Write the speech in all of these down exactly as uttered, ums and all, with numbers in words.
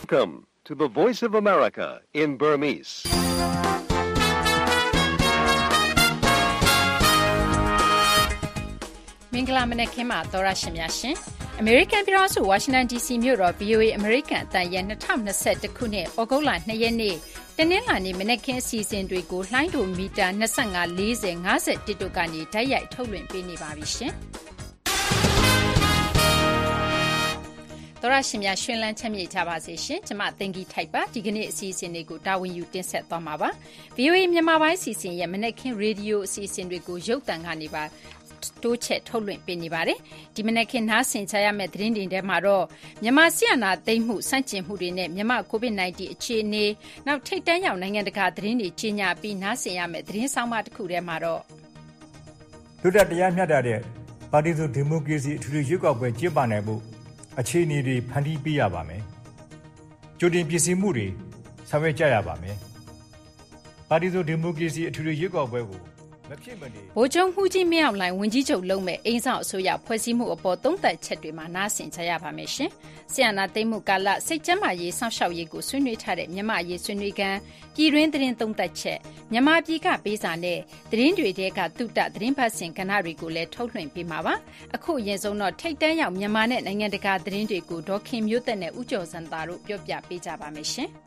Welcome to the Voice of America in Burmese. ။မင်္ဂလာမနက်ခင်းပါသောရရှင်များရှင်။ American ပြည်ထောင်စု Washington ဒီ စီ မြို့တော် ဗွီအိုအေ American အသံရဲ့၂၀၂၁ခုနှစ်ဩဂုတ်လ၂ရက်နေ့တနင်္လာနေ့မနက်ခင်းအစီအစဉ်တွေကိုလှိုင်းဒိုမီတာ၂၅ ၄၀ ၅၁တို့ကနေတိုက်ရိုက်ထုတ်လွှင့်ပေးနေပါပြီရှင်။သောရရှင်များရှင်လန်းချမ်းမြေ့ကြပါစေရှင်။ကျမသင်္ကီထိုက်ပါဒီကနေ့အစီအစဉ်တွေကိုတာဝန်ယူတင်ဆက်သွားမှာပါ။ ဗွီအိုအေ မြန်မာပိုင်းအစီအစဉ်ရဲ့မနက်ခင်းရေဒီယိုအစီအစဉ်တွေကိုရုပ်သံကနေပါတိုးချက်ထုတ်လွှင့်ပေးနေပါတယ်။ဒီမနက်ခင်းနားဆင်ကြရမယ့်သတင်းတွေထဲမှာတော့မြန်မာဆီယနာသိမ်းမှုစန့်ကျင်မှုတွေနဲ့မြန်မာ ကိုဗစ် ၁၉ အခြေအနေနောက်ထိတ်တန်းရောက်နိုင်ငံတကာသတင်းတွေကြီးညာပြီးနားဆင်ရမယ့်သတင်းဆောင်မတစ်ခုထဲမှာတော့လွတ်လပ်တရားမျှတတဲ့ပါတီစုဒီမိုကရေစီအထူးရွေးကောက်ပွဲကျင်းပနိုင်ဖို့အခြေအနေတွေဖန်တီးပေးရပါမယ်။ကြိုတင်ပြင်ဆင်မှုတွေဆောင်ရွက်ကြရပါမယ်။ပါတီစုဒီမိုကရေစီအထူးရွေးကောက်ပွဲကိုဗိုလ်ချုပ်မှုကြီးမင်းအောင်လှိုင်ဝန်ကြီးချုပ်လုံးမဲ့အိမ်ဆောင်အစိုးရဖွဲ့စည်းမှုအပေါ်သုံးသပ်ချက်တွေမှာနားဆင်ကြရပါမယ်ရှင်။ဆီယနာသိမ်းမှုကာလစိတ်ကျန်းမာရေးစောင့်ရှောက်ရေးကိုဆွေးနွေးထားတဲ့မြန်မာရေးဆွေးနွေးကန်ပြည်တွင်းသတင်းသုံးသပ်ချက်မြန်မာပြည်ကပေးစာနဲ့သတင်းတွေတဲကတုတသတင်းပတ်စင်ကဏ္ဍတွေကိုလည်းထုတ်လွှင့်ပေးမှာပါ။အခုအရင်ဆုံးတော့ထိတ်တန်းရောက်မြန်မာနဲ့နိုင်ငံတကာသတင်းတွေကိုဒေါခင်မျိုးသက်နဲ့ဦးကျော်စံသာတို့ပြောပြပေးကြပါမယ်ရှင်။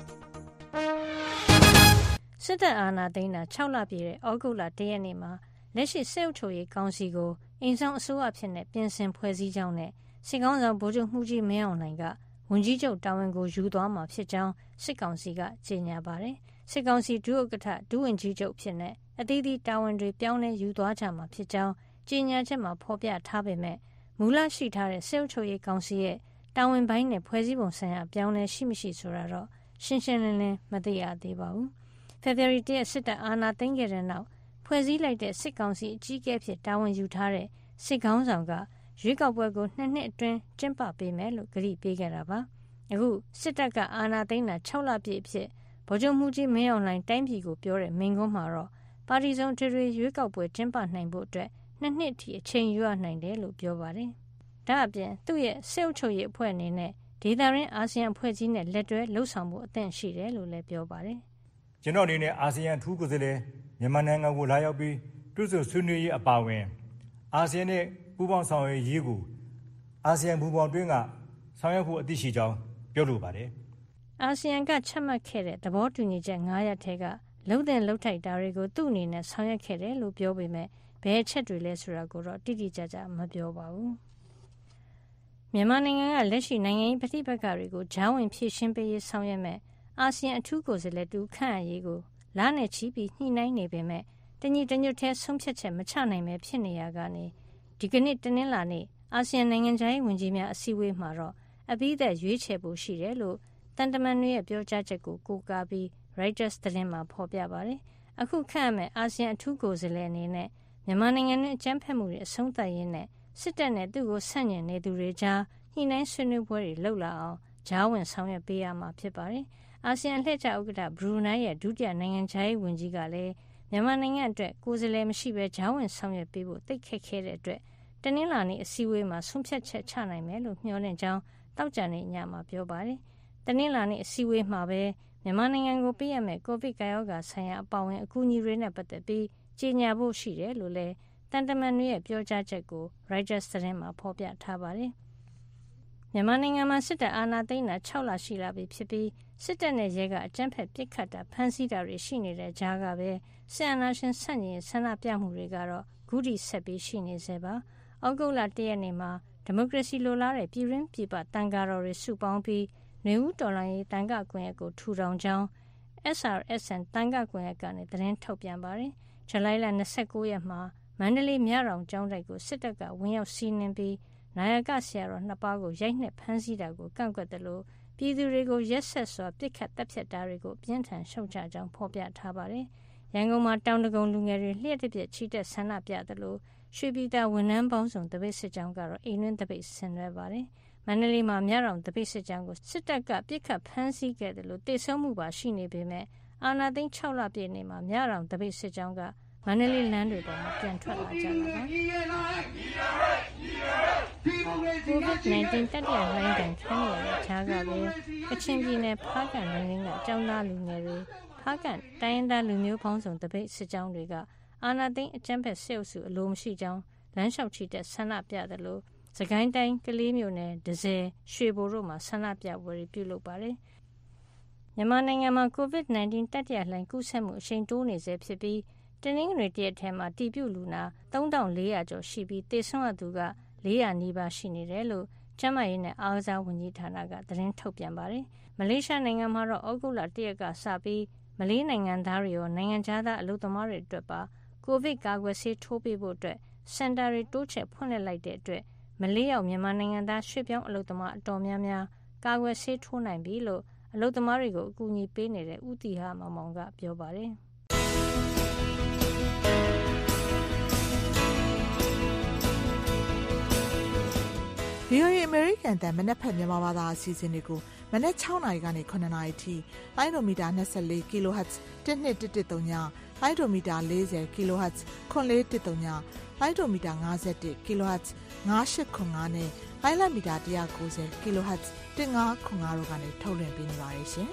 စစ်တပ်အာဏာသိမ်းတာ၆လပြည့်တဲ့ဩဂုတ်လ၁ရက်နေ့မှာလက်ရှိစစ်အုပ်ချုပ်ရေးကောင်စီကိုအိမ်ဆောင်အစိုးရဖြစ်တဲ့ပြင်ဆင်ဖွဲ့စည်းကြောင်းနဲ့စစ်ကောင်ဆောင်ဗိုလ်ချုပ်မှုကြီးမင်းအောင်လှိုင်ကဝန်ကြီးချုပ်တာဝန်ကိုယူသွားမှာဖြစ်ကြောင်းစစ်ကောင်စီကကြေညာပါတယ်။စစ်ကောင်စီဒုဥက္ကဋ္ဌဒုဝန်ကြီးချုပ်ဖြစ်တဲ့အသီးသီးတာဝန်တွေပြောင်းလဲယူသွားကြမှာဖြစ်ကြောင်းကြေညာချက်မှာဖော်ပြထားပေမဲ့မူလရှိထားတဲ့စစ်အုပ်ချုပ်ရေးကောင်စီရဲ့တာဝန်ပိုင်းနဲ့ဖွဲ့စည်းပုံဆိုင်ရာပြောင်းလဲရှိမရှိဆိုတာတော့ရှင်းရှင်းလင်းလင်းမသိရသေးပါဘူး။ဖေဖော်ဝါရီလရဲ့စစ်တပ်အာဏာသိမ်းခဲ့တဲ့နောက်ဖွဲ့စည်းလိုက်တဲ့စစ်ကောင်စီအကြီးအကဲဖြစ်တာဝန်ယူထားတဲ့စစ်ခေါင်းဆောင်ကရွေးကောက်ပွဲကိုနှစ်နှစ်အတွင်းကျင်းပပေးမယ်လို့ကတိပေးခဲ့တာပါ။အခုစစ်တပ်ကအာဏာသိမ်းတာ၆လပြည့်အဖြစ်ဗိုလ်ချုပ်မှုကြီးမင်းအောင်လှိုင်တိုင်းပြည်ကိုပြောတဲ့မိန့်ခွန်းမှာတော့ပါတီစုံထွေထွေရွေးကောက်ပွဲကျင်းပနိုင်ဖို့အတွက်နှစ်နှစ်ထိအချိန်ယူရနိုင်တယ်လို့ပြောပါတယ်။ဒါအပြင်သူ့ရဲ့စစ်အုပ်ချုပ်ရေးအဖွဲ့အနေနဲ့ဒေသရင်းအာဆီယံအဖွဲ့ကြီးနဲ့လက်တွဲလှုပ်ဆောင်မှုအသင့်ရှိတယ်လို့လည်းပြောပါတယ်။ကျွန်တော်အနေနဲ့အာဆီယံထူးကိုယ်စားလှယ်မြန်မာနိုင်ငံကိုလာရောက်ပြီးတွေ့ဆုံဆွေးနွေးရေးအပါအဝင်အာဆီယံနဲ့ပူးပေါင်းဆောင်ရွက်ရေးကိုအာဆီယံပူးပေါင်းတွင်းကဆောင်ရွက်ဖို့အသင့်ရှိကြောင်းပြောလိုပါတယ်။အာဆီယံကချမှတ်ခဲ့တဲ့သဘောတူညီချက်၅ရပ်ထဲကလုံတဲ့လုံထိုက်တာတွေကိုသူ့အနေနဲ့ဆောင်ရွက်ခဲ့တယ်လို့ပြောပေမဲ့ဘယ်အချက်တွေလဲဆိုတာကိုတော့တိတိကျကျမပြောပါဘူး။မြန်မာနိုင်ငံကလက်ရှိနိုင်ငံရေးပဋိပက္ခတွေကိုဂျားဝင်ဖြေရှင်းပေးရေးဆောင်ရွက်မဲ့အာဆီယံအထူးကိုယ်စားလှယ်တူခန့်အပ်ရေးကိုလနဲ့ချီပြီးညှိနှိုင်းနေပေမဲ့တညီတညွတ်ထဲဆုံးဖြတ်ချက်မချနိုင်ပဲဖြစ်နေရကနေဒီကနေ့တနင်္လာနေ့အာဆီယံနိုင်ငံခြားရေးဝန်ကြီးများအစည်းအဝေးမှာတော့အပြီးသက်ရွေးချယ်ဖို့ရှိတယ်လို့တန်တမန်တွေရဲ့ပြောကြားချက်ကိုကိုးကားပြီး Reuters သတင်းမှာဖော်ပြပါတယ်။အခုခန့်အပ်မဲ့အာဆီယံအထူးကိုယ်စားလှယ်အနေနဲ့မြန်မာနိုင်ငံတွင်းအကြမ်းဖက်မှုတွေအဆုံးသတ်ရေးနဲ့စစ်တပ်နဲ့သူ့ကိုဆန့်ကျင်နေသူတွေကြားညှိနှိုင်းဆွေးနွေးပွဲတွေလုပ်လာအောင်ဂျားဝင်ဆောင်ရွက်ပေးရမှာဖြစ်ပါတယ်။အာဆီယံလှည့်ကျဥက္ကဋ္ဌဘရူနိုင်းရဲ့ဒုတိယနိုင်ငံခြားရေးဝန်ကြီးကလည်းမြန်မာနိုင်ငံအတွက်ကိုယ်စားလှယ်မရှိဘဲဂျားဝင်ဆောင်ရွက်ပေးဖို့တိတ်ခက်ခဲတဲ့အတွက်တနင်္လာနေ့အစည်းအဝေးမှာဆုံးဖြတ်ချက်ချနိုင်မယ်လို့မျှော်လင့်ကြောင်းတောက်ကြနေညမှာပြောပါတယ်။တနင်္လာနေ့အစည်းအဝေးမှာပဲမြန်မာနိုင်ငံကိုပေးရမယ့်ကိုဗစ်ကာရောဂါဆိုင်ရာအပါအဝင်အကူအညီတွေနဲ့ပတ်သက်ပြီးကြေညာဖို့ရှိတယ်လို့လည်းတန်တမန်တွေရဲ့ပြောကြားချက်ကို Reuters သတင်းမှာဖော်ပြထားပါတယ်။မြန်မာနိုင်ငံမှာစစ်တပ်အာဏာသိမ်းတာ၆လရှိလာပြီဖြစ်ပြီးစစ်တပ်နဲ့ရဲကအကြမ်းဖက်ပစ်ခတ်တာဖမ်းဆီးတာတွေရှိနေတဲ့ကြားကပဲဆီယနာရှင်ဆန့်ကျင်ဆန္ဒပြမှုတွေကတော့ဂုတိဆက်ပြီးရှိနေစေပါ။ဩဂုတ်လ၁ရက်နေ့မှာဒီမိုကရေစီလိုလားတဲ့ပြည်ရင်းပြည်ပတန်ဃာတော်တွေစုပေါင်းပြီးနွေဦးတော်လှန်ရေးတန်ခါကွန်ရက်ကိုထူထောင်ကြောင်း S R S N တန်ခါကွန်ရက်ကနေသတင်းထုတ်ပြန်ပါတယ်။ဇူလိုင်လ၂၉ရက်မှာမန္တလေးမြတောင်ကျောင်းတိုက်ကိုစစ်တပ်ကဝင်ရောက်စီးနင်းပြီးနာယကဆရာတော်နှစ်ပါးကိုရိုက်နှက်ဖမ်းဆီးတာကိုကန့်ကွက်တယ်လို့ပြည်သူတွေကိုရက်ဆက်စွာပစ်ခတ်တပ်ဖြတ်တာတွေကိုပြင်းထန်ရှုတ်ချကြောင်းဖော်ပြထားပါတယ်။ရန်ကုန်မှာတောင်တကုံလူငယ်တွေလျှက်တစ်ပြက်ချီတက်ဆန္ဒပြတယ်လို့ရွှေပြည်သာဝန်ထမ်းပေါင်းစုံတပိတ်စစ်ကြောင်းကတော့အိမ်တွင်းတပိတ်ဆင်နွှဲပါတယ်။မန္တလေးမှာမြတောင်တပိတ်စစ်ကြောင်းကိုစစ်တပ်ကပစ်ခတ်ဖမ်းဆီးခဲ့တယ်လို့တေဆုံးမှုပါရှိနေပေမဲ့အာဏာသိမ်း၆လပြည့်နေ့မှာမြတောင်တပိတ်စစ်ကြောင်းကမန္တလေးလမ်းတွေပေါ်မှာပြန်ထွက်လာကြတာပါ။ကိုဗစ် ၁၉ တတိယလှိုင်းဒဏ်ခံနေရတဲ့ကြားကပဲကချင်ပြည်နယ်ဖားကန့်လူငင်းကအကြောင်းသားလူငယ်တွေဖားကန့်တိုင်းရင်းသားလူမျိုးပေါင်းစုံတပိတ်စစ်ကြောင်းတွေကအာဏာသိမ်းအကြမ်းဖက်စစ်အုပ်စုအလိုမရှိကြောင်းလမ်းလျှောက်ချီတက်ဆန္ဒပြတယ်လို့စကိုင်းတိုင်းကလေးမြို့နယ်ဒဇယ်ရွှေဘိုတို့မှာဆန္ဒပြပွဲတွေပြုလုပ်ပါတယ်မြန်မာနိုင်ငံမှာကိုဗစ် ၁၉ တတိယလှိုင်းကူးစက်မှုအရှိန်တိုးနေဆဲဖြစ်ပြီးတနင်္ဂနွေတရက်ထဲမှာတည်ပြုလူနာသုံးထောင်လေးရာကျော်ရှိပြီးသေဆုံးရသူကလေးရာနီးပါးရှိနေတယ်လို့ကျန်းမာရေးနဲ့အားကစားဝန်ကြီးဌာနကသတင်းထုတ်ပြန်ပါတယ်။မလေးရှားနိုင်ငံမှာတော့ဩဂုတ်လတရက်ကစပြီးမလေးနိုင်ငံသားတွေရောနိုင်ငံခြားသားအလုပ်သမားတွေအတွက်ပါကိုဗစ်ကာကွယ်ဆေးထိုးပေးဖို့အတွက်စင်တာတွေတိုးချဲ့ဖွင့်လှစ်လိုက်တဲ့အတွက်မလေးရောက်မြန်မာနိုင်ငံသားရွှေ့ပြောင်းအလုပ်သမားအတော်များများကာကွယ်ဆေးထိုးနိုင်ပြီလို့အလုပ်သမားတွေကိုအကူအညီပေးနေတဲ့ဦးတီဟာမောင်မောင်ကပြောပါတယ်။ဗွီအိုအေ American တန်မနက်ဖက်မြန်မာဘာသာအစီအစဉ်တွေကိုမနက်၆နာရီကနေ၇နာရီထိလိုင်းဒိုမီတာ၂၄ kHz တစ်နှစ်တစ်တစ်သုံးညလိုင်းဒိုမီတာ၄၀ kHz ခွန်လေးတစ်သုံးညလိုင်းဒိုမီတာ၅၁ kHz ၅၈ခွန်၅နဲ့လိုင်းလမီတာ၁၉၀ kHz ၁၅ခွန်၅တို့ကနေထုတ်လွှင့်ပေးနေပါတယ်ရှင်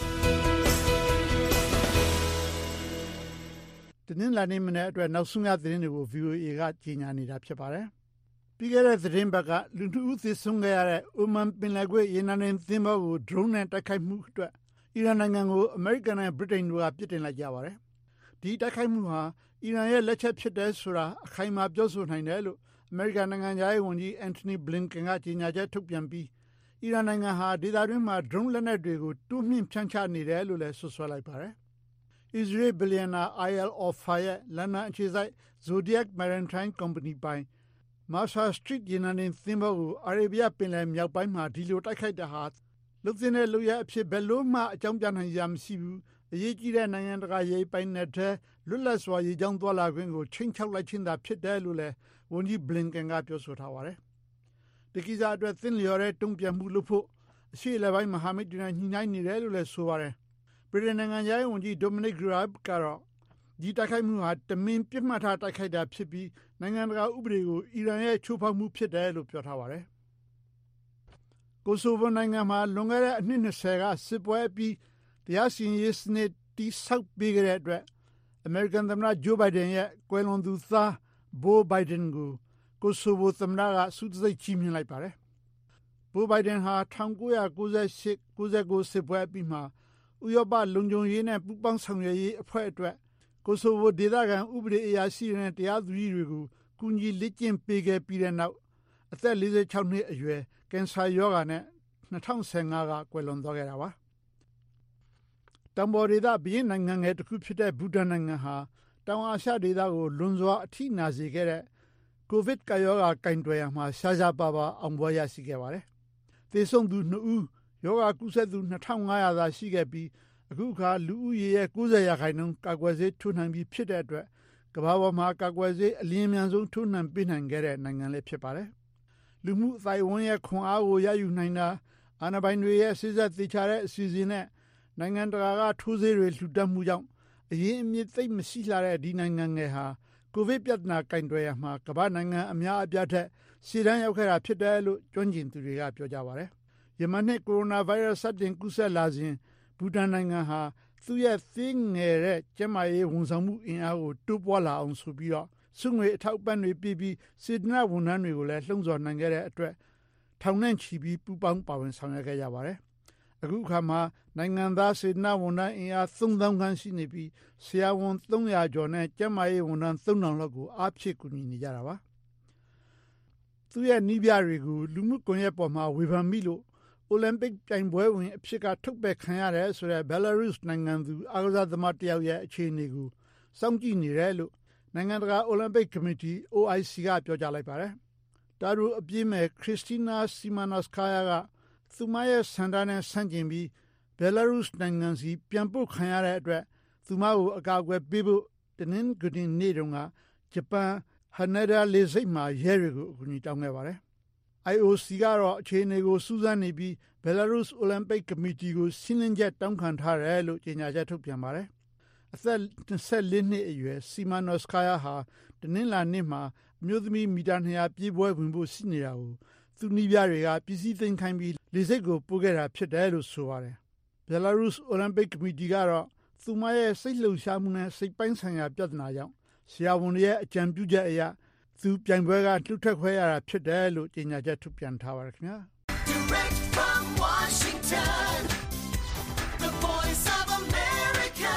။ဒီနေ့လာနေမနေ့အတွက်နောက်ဆုံးရသတင်းတွေကို ဗီအိုအေ ကကြီးညာနေတာဖြစ်ပါတယ်။ပြီးခဲ့တဲ့သတင်းပတ်ကလူထုဦးသေဆုံးခဲ့ရတဲ့အိုမန်ပင်လယ်ကွေ့ရေနံတင်သင်္ဘောကိုဒရုန်းနဲ့တိုက်ခိုက်မှုအတွက်အီရန်နိုင်ငံကိုအမေရိကန်နဲ့ဗြိတိန်တို့ကပြစ်တင်လိုက်ကြပါတယ်။ဒီတိုက်ခိုက်မှုဟာအီရန်ရဲ့လက်ချက်ဖြစ်တယ်ဆိုတာအခိုင်အမာပြောဆိုနိုင်တယ်လို့အမေရိကန်နိုင်ငံသားရေးဝန်ကြီးအန်တိုနီဘလင်ကန်ကကြေညာချက်ထုတ်ပြန်ပြီးအီရန်နိုင်ငံဟာဒေသတွင်းမှာဒရုန်းလက်နက်တွေကိုတိုးမြှင့်ဖြန့်ချနေတယ်လို့လည်းဆွဆွဲလိုက်ပါတယ်။ အစ္စရေးဘီလီယံနာ အိုင် အယ် Ofer ရဲ့လန်ဒန်အခြေစိုက် Zodiac Maritime Company ပိုင် Mercer Street ရေနံတင်သင်္ဘောကိုအာရေဗျပင်လယ်မြောက်ပိုင်းမှာဒီလိုတိုက်ခိုက်တာဟာလုပ်သင့်တဲ့လုပ်ရပ်အဖြစ်ဘယ်လို့မှအကြောင်းပြနိုင်စရာမရှိဘူးအရေးကြီးတဲ့နိုင်ငံတကာရေပိုင်နယ်ထဲလွတ်လပ်စွာရေကြောင်းသွားလာခွင့်ကိုချိန်ချောက်လိုက်ခြင်းသာဖြစ်တယ်လို့လည်းဝန်ကြီးဘလင်ကန်ကပြောဆိုထားပါတယ်။ဒီကိစ္စအတွက်သင်လျော်တဲ့တုံ့ပြန်မှုလုပ်ဖို့အရှေ့အလယ်ပိုင်းမဟာမိတ်တွေနဲ့ညှိနှိုင်းနေတယ်လို့လည်းဆိုပါတယ်။ဗြိတိန်နိုင်ငံသားရေးဝန်ကြီးဒိုမနစ်ရာဘ်ကတော့ဒီတိုက်ခိုက်မှုဟာတမင်ပြစ်မှတ်ထားတိုက်ခိုက်တာဖြစ်ပြီးနိုင်ငံတကာဥပဒေကိုအီရန်ရဲ့ချိုးဖောက်မှုဖြစ်တယ်လို့ပြောထားပါတယ်။ကိုဆိုဗိုနိုင်ငံမှာလွန်ခဲ့တဲ့အနှစ်၂၀ကစစ်ပွဲပြီးတရားစီရင်ရေးစနစ်တိဆောက်ပေးခဲ့တဲ့အတွက်အမေရိကန်သမ္မတဂျိုးဘိုင်ဒန်ရဲ့ကွယ်လွန်သူသားဘိုးဘိုင်ဒန်ကိုကိုဆိုဗိုသမ္မတကဆုတံဆိပ်ချီးမြှင့်လိုက်ပါတယ်။ဘိုးဘိုင်ဒန်ဟာ၁၉၉၈ ၉၉စစ်ပွဲပြီးမှဥရောပလုံခြုံရေးနဲ့ပူးပေါင်းဆောင်ရွက်ရေးအဖွဲ့အတွက်ကိုဆိုဗိုဒေသခံဥပဒေအရာရှိတွေနဲ့တရားသူကြီးတွေကိုကူညီလေ့ကျင့်ပေးခဲ့ပြီးတဲ့နောက်အသက်၄၆နှစ်အရွယ်ကင်ဆာရောဂါနဲ့၂၀၁၅ကကွယ်လွန်သွားခဲ့တာပါ။တောင်ပေါ်ဒေသဘရင်နိုင်ငံငယ်တစ်ခုဖြစ်တဲ့ဘူတန်နိုင်ငံဟာတောင်အာရှဒေသကိုလွန်စွာအထိနာစေခဲ့တဲ့ကိုဗစ်ကပ်ရောဂါကင်တွယ်ရာမှာရှားရှားပါးပါးအောင်ပွဲရရှိခဲ့ပါတယ်။သေဆုံးသူနှစ်ဦးရောဂါကူးစက်သူ၂၅၀၀သာရှိခဲ့ပြီးအခုအခါလူဦးရေရဲ့၉၀ရာခိုင်နှုန်းကာကွယ်ဆေးထိုးနှံပြီးဖြစ်တဲ့အတွက်ကမ္ဘာပေါ်မှာကာကွယ်ဆေးအလင်းအမြန်ဆုံးထိုးနှံပေးနိုင်ခဲ့တဲ့နိုင်ငံလည်းဖြစ်ပါတယ်။လူမှုအသိုက်အဝန်းရဲ့ခွန်အားကိုရယူနိုင်တာအာဏာပိုင်တွေရဲ့စိစက်သေချာတဲ့အစီအစဉ်နဲ့နိုင်ငံတကာကထိုးဆေးတွေလှူဒါန်းမှုကြောင့်အရင်းအမြစ်သိပ်မရှိလှတဲ့ဒီနိုင်ငံငယ်ဟာကိုဗစ်ပြဿနာကင်တွယ်ရာမှာကမ္ဘာနိုင်ငံအများအပြားထက်ရှေ့တန်းရောက်ခဲ့တာဖြစ်တယ်လို့ကျွမ်းကျင်သူတွေကပြောကြပါတယ်။ယမန်နှစ်ကိုရိုနာဗိုင်းရပ်စ်စတင်ကူးစက်လာစဉ်ဘူတန်နိုင်ငံဟာသူ့ရဲ့သေးငယ်တဲ့ကျန်းမာရေးဝန်ဆောင်မှုအင်အားကိုတိုးပွားလာအောင်ဆိုပြီးတော့စုငွေအထောက်ပံ့တွေပေးပြီးစေတနာ့ဝန်ထမ်းတွေကိုလည်းလှုံ့ဆော်နိုင်ခဲ့တဲ့အတွက်ထောင်နဲ့ချီပြီးပူးပေါင်းပါဝင်ဆောင်ရွက်ခဲ့ကြပါတယ်။အခုအခါမှာနိုင်ငံသားစေတနာ့ဝန်ထမ်းအင်အားသုံးသောင်းခန့်ရှိနေပြီးဆရာဝန်သုံးရာကျော်နဲ့ကျန်းမာရေးဝန်ထမ်းသုံးထောင်လောက်ကိုအားဖြည့်ကူညီနေကြတာပါ။သူ့ရဲ့နီးပြတွေကိုလူမှုကွန်ရက်ပေါ်မှာဝေဖန်မိလို့အိုလံပစ်ပြိုင်ပွဲဝင်အဖြစ်ကထုတ်ပယ်ခံရတယ်ဆိုတဲ့ဘယ်လာရုစ်နိုင်ငံသူအားကစားသမားတယောက်ရဲ့အခြေအနေကိုစောင့်ကြည့်နေတယ်လို့နိုင်ငံတကာအိုလံပစ်ကော်မတီ အို အိုင် စီ ကပြောကြားလိုက်ပါတယ်။တာရူအပြည့်မဲ့ခရစ်စတီနာစီမာနော့စကာယာကသူမရဲ့ဆန္ဒနဲ့ဆန့်ကျင်ပြီးဘယ်လာရုစ်နိုင်ငံစီပြန်ပို့ခံရတဲ့အတွက်သူမကိုအကာအကွယ်ပေးဖို့တနင်္ဂနွေနေ့တုန်းကဂျပန်ဟန်နဒါလေဆိပ်မှာရဲတွေကိုအကူအညီတောင်းခဲ့ပါတယ်။ အိုင် အို စီ ကတော့အခြေအနေကိုစူးစမ်းနေပြီးဘယ်လာရုစ်အိုလံပစ်ကော်မတီကိုရှင်းလင်းချက်တောင်းခံထားတယ်လို့ကြေညာချက်ထုတ်ပြန်ပါတယ်။အသက်၂၄နှစ်အရွယ်စီမာနော့စကာယာဟာတနင်္လာနေ့မှာအမျိုးသမီးမီတာ၂၀၀ပြေးပွဲဝင်ဖို့ရှိနေတာကိုသူနီးပြတွေကပစ္စည်းသိမ်းခိုင်းပြီးလေဆိပ်ကိုပို့ခဲ့တာဖြစ်တယ်လို့ဆိုပါတယ်။ Belarus Olympic Committee ကတော့သူမရဲ့စိတ်လှုပ်ရှားမှုနဲ့စိတ်ပိုင်းဆိုင်ရာပြဿနာကြောင့်ဆရာဝန်ရဲ့အကြံပြုချက်အရသူပြိုင်ပွဲကလှုပ်ထက်ခွဲရတာဖြစ်တယ်လို့ကြေညာချက်ထုတ်ပြန်ထားပါတယ်ခင်ဗျာ။ Direct from Washington, the voice of America,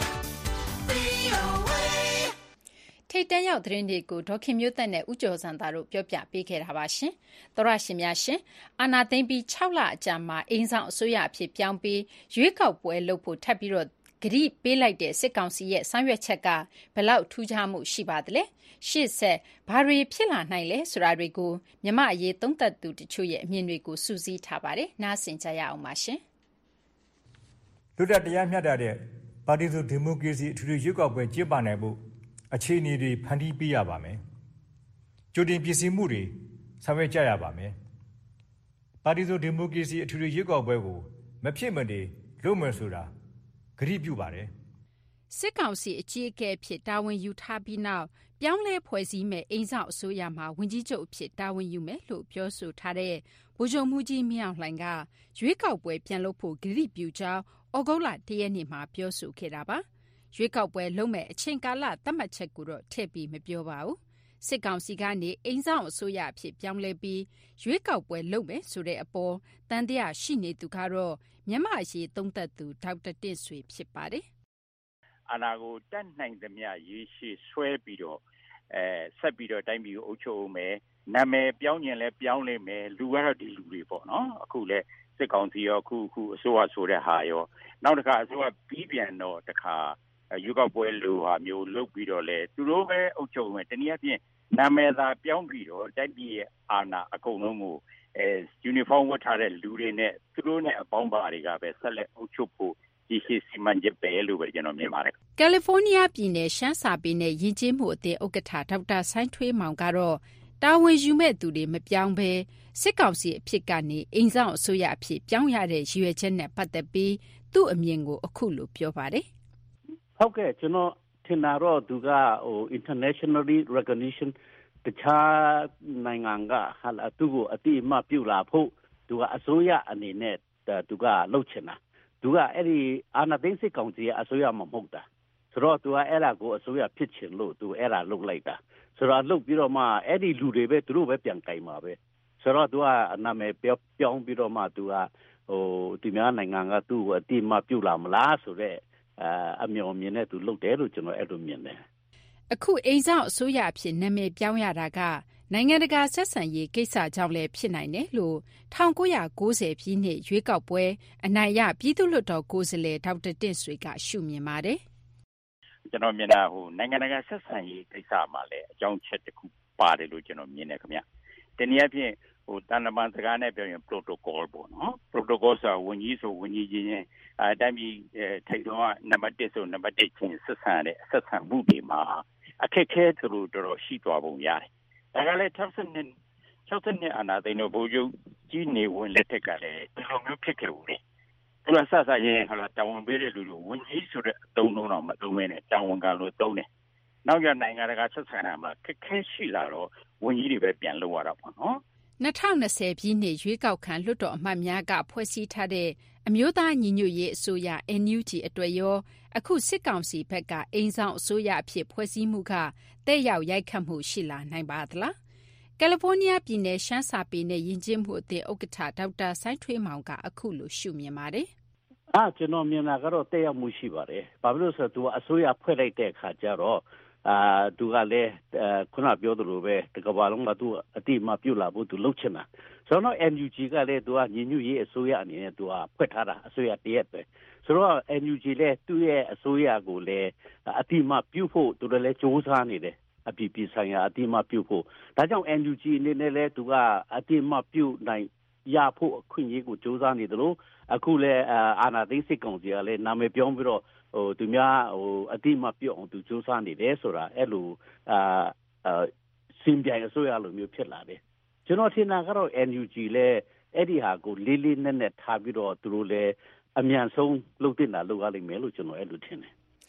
ထိတ်တန့်ရောက်သတင်းတွေကိုဒေါခင်မျိုးသက်နဲ့ဦးကျော်စံသားတို့ပြောပြပေးခဲ့တာပါရှင်။သောရရှင်များရှင်အာနာသိမ့်ပြီး၆လအကြာမှာအိမ်ဆောင်အစိုးရအဖြစ်ပြောင်းပြီးရွေးကောက်ပွဲလုပ်ဖို့ထပ်ပြီးတော့ဂရိပေးလိုက်တဲ့စစ်ကောင်စီရဲ့ဆောင်ရွက်ချက်ကဘလောက်ထူးခြားမှုရှိပါသလဲရှေ့ဆက်ဘာတွေဖြစ်လာနိုင်လဲဆိုတာတွေကိုမြမအရေးသုံးသပ်သူတချို့ရဲ့အမြင်တွေကိုစူးစီးထားပါတယ်နားဆင်ကြရအောင်ပါရှင်လွတ်လပ်တရားမျှတတဲ့ပါတီစုဒီမိုကရေစီအထူးရွေးကောက်ပွဲကျင်းပနိုင်ဖို့အခြေအနေတွေဖန်တီးပေးရပါမယ်ကြိုတင်ပြင်ဆင်မှုတွေဆောင်ရွက်ကြရပါမယ်ပါတီစုဒီမိုကရေစီအထူးရွေးကောက်ပွဲကိုမဖြစ်မနေလုပ်မယ်ဆိုတာဂရုပြုပါတယ်စစ်ကောင်စီအကြီးအကဲဖြစ်တာဝန်ယူထားပြီးနောက်ပြောင်းလဲဖွဲ့စည်းမဲ့အိမ်ဆောင်အစိုးရမှာဝန်ကြီးချုပ်အဖြစ်တာဝန်ယူမယ်လို့ပြောဆိုထားတဲ့ဗိုလ်ချုပ်မှုကြီးမင်းအောင်လှိုင်ကရွေးကောက်ပွဲပြန်လုပ်ဖို့ဂရုပြုကြောင်းဩဂုတ်လတရက်နေ့မှာပြောဆိုခဲ့တာပါရွေးကောက်ပွဲလုပ်မဲ့အချိန်ကာလသတ်မှတ်ချက်ကိုတော့ထည့်ပြီးမပြောပါဘူးစစ်ကောင်စီကနေအိမ်ဆောင်အစိုးရအဖြစ်ပြောင်းလဲပြီးရွေးကောက်ပွဲလုပ်မယ်ဆိုတဲ့အပေါ်တန်တရားရှိနေသူကတော့မြန်မာအရေးသုံးသပ်သူဒေါက်တာတင့်ဆွေဖြစ်ပါတယ်အာဏာကိုတတ်နိုင်သမျှရေရှည်ဆွဲပြီးတော့အဲဆက်ပြီးတော့တိုင်းပြည်ကိုအုပ်ချုပ်အောင်မယ်နာမည်ပြောင်းရင်လည်းပြောင်းလိမ့်မယ်လူကတော့ဒီလူတွေပေါ့နော်အခုလဲစစ်ကောင်စီရောအခုအခုအစိုးရဆိုတဲ့ဟာရောနောက်တစ်ခါအစိုးရပြီးပြန်တော့တစ်ခါရွေးကောက်ပွဲလိုဟာမျိုးလုပ်ပြီးတော့လဲသူတို့ပဲအုပ်ချုပ်မယ်တနည်းအားဖြင့်နာမည်သာပြောင်းပြီးတော့တိုင်းပြည်ရဲ့အာဏာအကုန်လုံးကိုအဲယူနီဖောင်းဝတ်ထားတဲ့လူတွေနဲ့သူတို့နဲ့အပေါင်းပါတွေကပဲဆက်လက်အုပ်ချုပ်ဖို့ဒီရှိစီမံချက်ပဲလို့ပဲကျွန်တော်မြင်ပါတယ်ကယ်လီဖိုးနီးယားပြည်နယ်ရှမ်းစာပေနဲ့ယဉ်ကျေးမှုအသင်းဥက္ကဋ္ဌဒေါက်တာဆိုင်းထွေးမောင်ကတော့တာဝန်ယူမဲ့သူတွေမပြောင်းဘဲစစ်ကောင်စီအဖြစ်ကနေအိမ်ဆောင်အစိုးရအဖြစ်ပြောင်းရတဲ့ရည်ရွယ်ချက်နဲ့ပတ်သက်ပြီးသူ့အမြင်ကိုအခုလိုပြောပါတယ်ဟုတ်ကဲ့ကျွန်တော်ထင်တာတော့သူကဟို internationally recognition တခြားနိုင်ငံကဟာသူ့ကိုအတိအမှပြုလာဖို့သူကအစိုးရအနေနဲ့သူကလှုပ်ချင်တာသူကအဲ့ဒီအာဏာသိမ်းစစ်ကောင်စီရဲ့အစိုးရမဟုတ်တာဆိုတော့သူကအဲ့ဒါကိုအစိုးရဖြစ်ချင်လို့သူအဲ့ဒါလုပ်လိုက်တာဆိုတော့လှုပ်ပြီးတော့မှအဲ့ဒီလူတွေပဲသူတို့ပဲပြန်ကင်ပါပဲဆိုတော့သူကနာမည်ပြောပြောင်းပြီးတော့မှသူကဟိုဒီများနိုင်ငံကသူ့ကိုအတိအမှပြုလာမလားဆိုတော့အမျှော်မြင်နဲ့သူလုပ်တယ်လို့ကျွန်တော်အဲ့လိုမြင်တယ်အခုအိမ်ဆောင်အစိုးရအဖြစ်နာမည်ပြောင်းရတာကနိုင်ငံတကာဆက်ဆံရေးကိစ္စကြောင့်လည်းဖြစ်နိုင်တယ်လို့၁၉၉၀ပြည့်နှစ်ရွေးကောက်ပွဲအနိုင်ရပြည်သူ့လွှတ်တော်ကိုယ်စားလှယ်ဒေါက်တာတင့်ဆွေကရှုမြင်ပါတယ်ကျွန်တော်မြင်တာဟိုနိုင်ငံတကာဆက်ဆံရေးကိစ္စမှာလည်းအကြောင်းချက်တစ်ခုပါတယ်လို့ကျွန်တော်မြင်တယ်ခင်ဗျတနည်းအားဖြင့်ဟိုတန်တမန်စကားနဲ့ပြောရင် protocol ပေါ့နော် protocol ဆိုဝန်ကြီးဆိုဝန်ကြီးချင်းချင်းအဲတိုင်းပြည်ထိပ်တော့နံပါတ်တစ်ဆိုနံပါတ်တစ်ချင်းဆက်ဆံတဲ့ဆက်ဆံမှုတွေမှာအခက်ခဲသူတို့တော်တော်ရှိသွားပုံရတယ်ဒါကလည်း၆၀နှစ်၆၀နှစ်အာဏာသိမ်းတော့ဘိုးကျုပ်ကြီးနေဝင်လက်ထက်ကလည်းဒီလိုမျိုးဖြစ်ခဲ့ဘူးလေသူကဆက်ဆက်ရင်ဟာတာဝန်ပေးတဲ့လူတွေဝန်ကြီးဆိုတဲ့အသုံးလုံးတော့မသုံးမဲနဲ့တာဝန်ကလို့သုံးတယ်နောက်ရနိုင်ငံတကာဆက်ဆံတာမှာခက်ခဲရှိလာတော့ဝန်ကြီးတွေပဲပြန်လုပ်ရတာပေါ့နော်၂၀၂၀ပြည့်နှစ်ရွေးကောက်ခံလွှတ်တော်အမတ်များကဖွဲ့စည်းထားတဲ့အမျိုးသားညီညွတ်ရေးအစိုးရ အန် ယူ ဂျီ အတွက်ရောအခုစစ်ကောင်စီဘက်ကအိမ်ဆောင်အစိုးရအဖြစ်ဖွဲ့စည်းမှုကတဲ့ရောက်ရိုက်ခတ်မှုရှိလာနိုင်ပါသလားကယ်လီဖိုးနီးယားပြည်နယ်ရှမ်းစာပေနဲ့ယဉ်ကျေးမှုအသင်းဥက္ကဋ္ဌဒေါက်တာဆိုင်းထွေးမောင်ကအခုလိုရှုမြင်ပါတယ်အာကျွန်တော်မြင်တာကတော့တဲ့ရောက်မှုရှိပါတယ်ဘာဖြစ်လို့ဆိုတော့သူကအစိုးရဖွဲ့လိုက်တဲ့အခါကျတော့အာသူကလည်းခုနပြောသလိုပဲတကဘာလုံးကသူအတိအမှပြုလာဖို့သူလုပ်ချင်တာဆိုတော့ အန် ယူ ဂျီ ကလည်းသူကညီညွတ်ရေးအစိုးရအနေနဲ့သူကဖွဲ့ထားတာအစိုးရတရက်ပဲဆိုတော့ အန် ယူ ဂျီ လည်းသူ့ရဲ့အစိုးရကိုလည်းအတိအမှပြုဖို့သူတို့လည်းစ조사နေတယ်အပြည်ပြည်ဆိုင်ရာအတိအမှပြုဖို့ဒါကြောင့် အန် ယူ ဂျီ အနေနဲ့လည်းသူကအတိအမှပြုနိုင်ရဖို့အခွင့်အရေးကိုစ조사နေတယ်လို့အခုလည်းအာဏာသိမ်းစစ်ကောင်စီကလည်းနာမည်ပြောင်းပြီးတော့ဟိုသူများဟိုအတိမပြုတ်အောင်သူစူးစမ်းနေတယ်ဆိုတာအဲ့လိုအာစင်ပြိုင်အစိုးရလိုမျိုးဖြစ်လာတယ်ကျွန်တော်ထင်တာကတော့ အန် ယူ ဂျီ လည်းအဲ့ဒီဟာကိုလေးလေးနက်နက်ထားပြီးတော့သူတို့လည်းအမြန်ဆုံးလုပ်တင်တာလုပ်ရလိမ့်မယ်လို့ကျွန်တော်အဲ့လိုထင်တယ်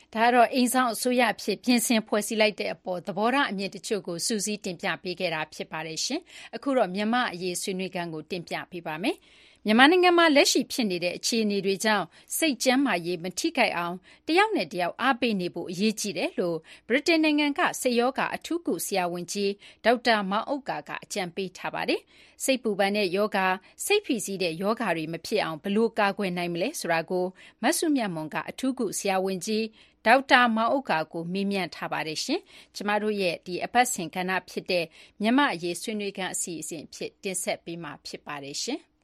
ဒါကတော့အိမ်ဆောင်အစိုးရအဖြစ်ပြင်ဆင်ဖွဲ့စည်းလိုက်တဲ့အပေါ်သဘောထားအမြင်တချို့ကိုစူးစီးတင်ပြပေးခဲ့တာဖြစ်ပါတယ်ရှင်။အခုတော့မြန်မာအရေးဆွေးနွေးခန်းကိုတင်ပြပေးပါမယ်။မြန်မာနိုင်ငံမှာလက်ရှိဖြစ်နေတဲ့အခြေအနေတွေကြောင့်စိတ်ကျန်းမာရေးမထိခိုက်အောင်တယောက်နဲ့တယောက်အားပေးနေဖို့အရေးကြီးတယ်လို့ဗြိတိန်နိုင်ငံကစိတ်ရောဂါအထူးကုဆရာဝန်ကြီးဒေါက်တာမောင်ဥက္ကာကအကြံပေးထားပါတယ်။စိတ်ပူပန်တဲ့ယောဂါစိတ်ဖိစီးတဲ့ယောဂါတွေမဖြစ်အောင်ဘယ်လိုကာကွယ်နိုင်မလဲဆိုတာကိုမဆုမြတ်မွန်ကအထူးကုဆရာဝန်ကြီးဒေါက်တာမောင်ဥက္ကာကိုမေးမြန်းထားပါတယ်ရှင်။ကျမတို့ရဲ့ဒီအပတ်စဉ်ကဏ္ဍဖြစ်တဲ့မြန်မာအရေးဆွေးနွေးခန်းအစီအစဉ်ဖြစ်တင်ဆက်ပေးမှာဖြစ်ပါတယ်ရှင်။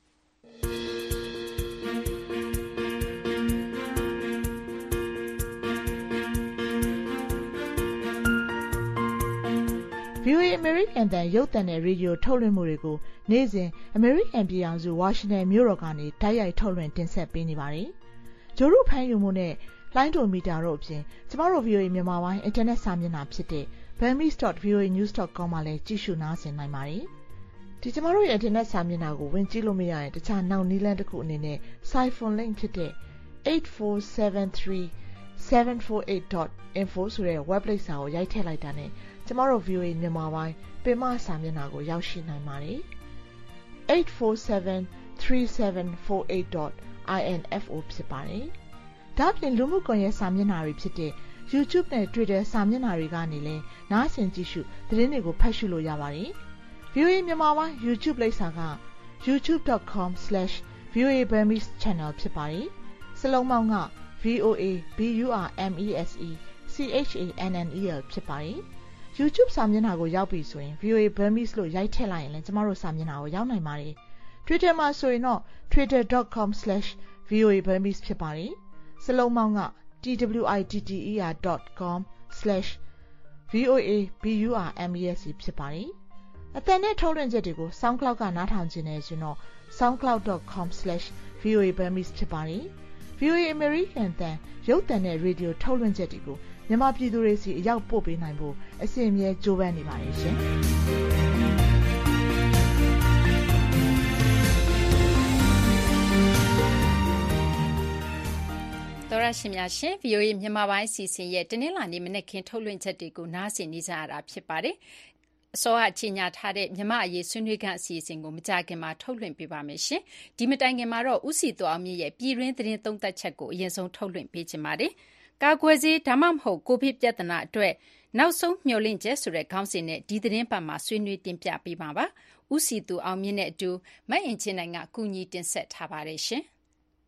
ဗီအိုအေ American တန်ရုပ်သံနဲ့ရေဒီယိုထုတ်လွှင့်မှုတွေကိုနေ့စဉ် American ပြည်ထောင်စုဝါရှင်တန်မြို့တော်ကနေတိုက်ရိုက်ထုတ်လွှင့်တင်ဆက်ပေးနေပါတယ်။ဂျိုရုဖမ်းယူမှုနဲ့လိုင်းဒိုမီတာတို့အပြင်ကျမတို့ ဗီအိုအေ မြန်မာပိုင်း Internet စာမျက်နှာဖြစ်တဲ့ burmese dot v o a news dot com မှာလည်းကြည့်ရှုနားဆင်နိုင်ပါတယ်။ဒီကျမတို့ရဲ့ Internet စာမျက်နှာကိုဝင်ကြည့်လို့မရရင်တခြားနောက်နည်းလမ်းတစ်ခုအနေနဲ့ Siphon link ဖြစ်တဲ့ eight four seven three seven four eight dot info ဆိုတဲ့ website စာကိုရိုက်ထည့်လိုက်တာနဲ့ကျမတို့ ဗီအိုအေ မြန်မာပိုင်းပင်မစာမျက်နှာကိုရောက်ရှိနိုင်ပါတယ်။ eight four seven three seven four eight dot info ဖြစ်ပါတယ်။ဒါ့အပြင်လူမှုကွန်ရက်စာမျက်နှာတွေဖြစ်တဲ့ YouTube နဲ့ Twitter စာမျက်နှာတွေကနေလည်းနားဆင်ကြည့်ရှုသတင်းတွေကိုဖတ်ရှုလို့ရပါတယ်။ ဗီအိုအေ မြန်မာပိုင်း YouTube လိပ်စာက youtube dot com slash v o a burmese channel ဖြစ်ပါတယ်။စလုံးပေါင်းက V O A B U R M E S E C H A N N E L ဖြစ်ပါတယ်။ YouTube စာမျက်နှာကိုရောက်ပြီဆိုရင် V O A Burmese လို့ရိုက်ထည့်လိုက်ရင်လည်းကျမတို့စာမျက်နှာကိုရောက်နိုင်ပါတယ်။ Twitter မှာဆိုရင်တော့ twitter dot com slash v o a burmese ဖြစ်ပါတယ်။စလုံးပေါင်းက twitter dot com slash v o a b u r m e s e ဖြစ်ပါတယ်။အသံနဲ့ထုတ်လွှင့်ချက်တွေကို SoundCloud ကနားထောင်ခြင်းနဲ့ဆိုရင်တော့ soundcloud dot com slash v o a burmese ဖြစ်ပါတယ်။ V O A American တန်ရုပ်သံနဲ့ရေဒီယိုထုတ်လွှင့်ချက်တွေကိုမြန်မာပြည်သူတွေစီအရောက်ပို့ပေးနိုင်ဖို့အစီအမြဲကြိုးပမ်းနေပါတယ်ရှင်။တော်ရရှိမြရှင် V O A မြန်မာပိုင်းစီစဉ်ရဲ့တနင်္လာနေ့မနေ့ခင်ထုတ်လွှင့်ချက်တွေကိုနားဆင်နေကြရတာဖြစ်ပါတယ်။အစောအချိန်ညာထားတဲ့မြမအရေးဆွေးနွေးခန်းအစီအစဉ်ကိုမကြခင်မှာထုတ်လွှင့်ပေးပါမယ်ရှင်။ဒီမတိုင်ခင်မှာတော့ဥစီတော်အောင်မြင့်ရဲ့ပြည်တွင်းသတင်းသုံးသပ်ချက်ကိုအရင်ဆုံးထုတ်လွှင့်ပေးချင်ပါတယ်။ကာကွယ်ဆေးဒါမှမဟုတ်ကိုဗစ်ပြဿနာအတွက်နောက်ဆုံးမျှော်လင့်ချက်ဆိုတဲ့ခေါင်းစဉ်နဲ့ဒီသတင်းပတ်မှာဆွေးနွေးတင်ပြပေးပါပါ။ဥစီသူအောင်မြင့်နဲ့အတူမအင်ချင်းနိုင်ကကူညီတင်ဆက်ထားပါတယ်ရှင်။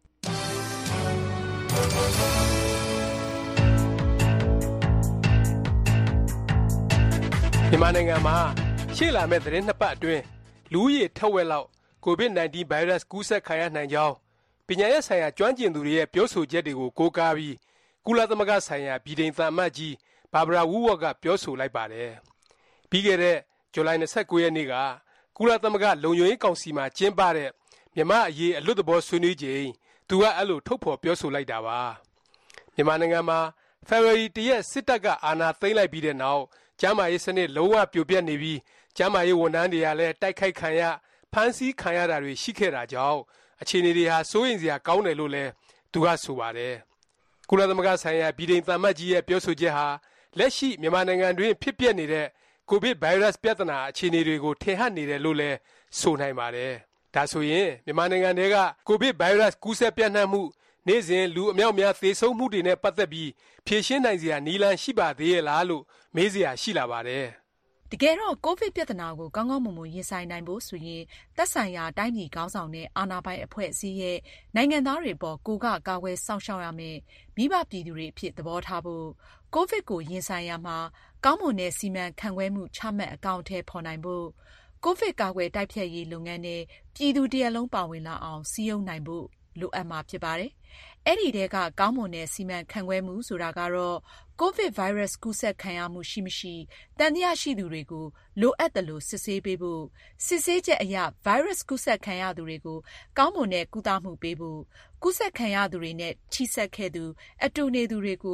မြန်မာနိုင်ငံမှာရှေ့လာမဲ့သတင်းနှစ်ပတ်အတွင်းလူဦးရေထက်ဝက်လောက်ကိုဗစ် nineteen ဗိုင်းရပ်စ်ကူးစက်ခံရနိုင်ကြောင်းပညာရေးဆိုင်ရာကျွမ်းကျင်သူတွေရဲ့ပြောဆိုချက်တွေကိုကိုးကားပြီးကုလသမဂ္ဂဆိုင်ရာဗြိတိန်သံအမတ်ကြီးဘာဘရာဝူးဝေါ့ကပြောဆိုလိုက်ပါတယ်။ပြီးခဲ့တဲ့ဇူလိုင်၂၉ရက်နေ့ကကုလသမဂ္ဂလုံခြုံရေးကောင်စီမှာကျင်းပတဲ့မြန်မာအရေးအလွတ်သဘောဆွေးနွေးချိန်သူကအဲ့လိုထုတ်ဖော်ပြောဆိုလိုက်တာပါ။မြန်မာနိုင်ငံမှာဖေဖော်ဝါရီလတစ်ရက်စစ်တပ်ကအာဏာသိမ်းလိုက်ပြီးတဲ့နောက်ကျမ်းမာရေးစနစ်လုံးဝပြိုပြက်နေပြီးကျမ်းမာရေးဝန်ထမ်းတွေကလည်းတိုက်ခိုက်ခံရဖမ်းဆီးခံရတာတွေရှိခဲ့တာကြောင့်အခြေအနေတွေဟာစိုးရိမ်စရာကောင်းတယ်လို့လည်းသူကဆိုပါတယ်။ကုလသမဂ္ဂဆိုင်ရာဗြိတိန်သံအမတ်ကြီးရဲ့ပြောဆိုချက်ဟာလက်ရှိမြန်မာနိုင်ငံတွင်ဖြစ်ပျက်နေတဲ့ကိုဗစ်ဗိုင်းရပ်စ်ပြဿနာအခြေအနေတွေကိုထင်ဟပ်နေတယ်လို့လည်းဆိုနိုင်ပါတယ်။ဒါဆိုရင်မြန်မာနိုင်ငံထဲကကိုဗစ်ဗိုင်းရပ်စ်ကူးစက်ပြန့်နှံ့မှုနေ့စဉ်လူအမြောက်များသေဆုံးမှုတွေနဲ့ပတ်သက်ပြီးဖြေရှင်းနိုင်စရာနည်းလမ်းရှိပါသေးရဲ့လားလို့မေးစရာရှိလာပါတယ်။တကယ်တော့ကိုဗစ်ပြဿနာကိုကောင်းကောင်းမွန်မွန်ရင်ဆိုင်နိုင်ဖို့ဆိုရင်သက်ဆိုင်ရာတိုင်းပြည်ခေါင်းဆောင်တဲ့အာဏာပိုင်အဖွဲ့အစည်းရဲ့နိုင်ငံသားတွေပေါ်ကိုကကာကွယ်စောင့်ရှောက်ရမယ်မိဘပြည်သူတွေအဖြစ်သဘောထားဖို့ကိုဗစ်ကိုရင်ဆိုင်ရမှာကောင်းမွန်တဲ့စီမံခန့်ခွဲမှုချမှတ်အကောင့်ထဲပေါ်နိုင်ဖို့ကိုဗစ်ကာကွယ်တိုက်ဖျက်ရေးလုပ်ငန်းနဲ့ပြည်သူတရက်လုံးပါဝင်လာအောင်စည်းရုံးနိုင်ဖို့လိုအပ်မှာဖြစ်ပါတယ်။အဲ့ဒီတဲကကောင်းမွန်တဲ့စီမံခန့်ခွဲမှုဆိုတာကတော့ကိုဗစ်ဗိုင်းရပ်စ်ကူးစက်ခံရမှုရှိမရှိတန်တရားရှိသူတွေကိုလိုအပ်တယ်လို့စစ်ဆေးပေးဖို့စစ်ဆေးချက်အရဗိုင်းရပ်စ်ကူးစက်ခံရသူတွေကိုကောင်းမွန်တဲ့ကုသမှုပေးဖို့ကူးစက်ခံရသူတွေနဲ့ချိစက်ခဲ့သူအတူနေသူတွေကို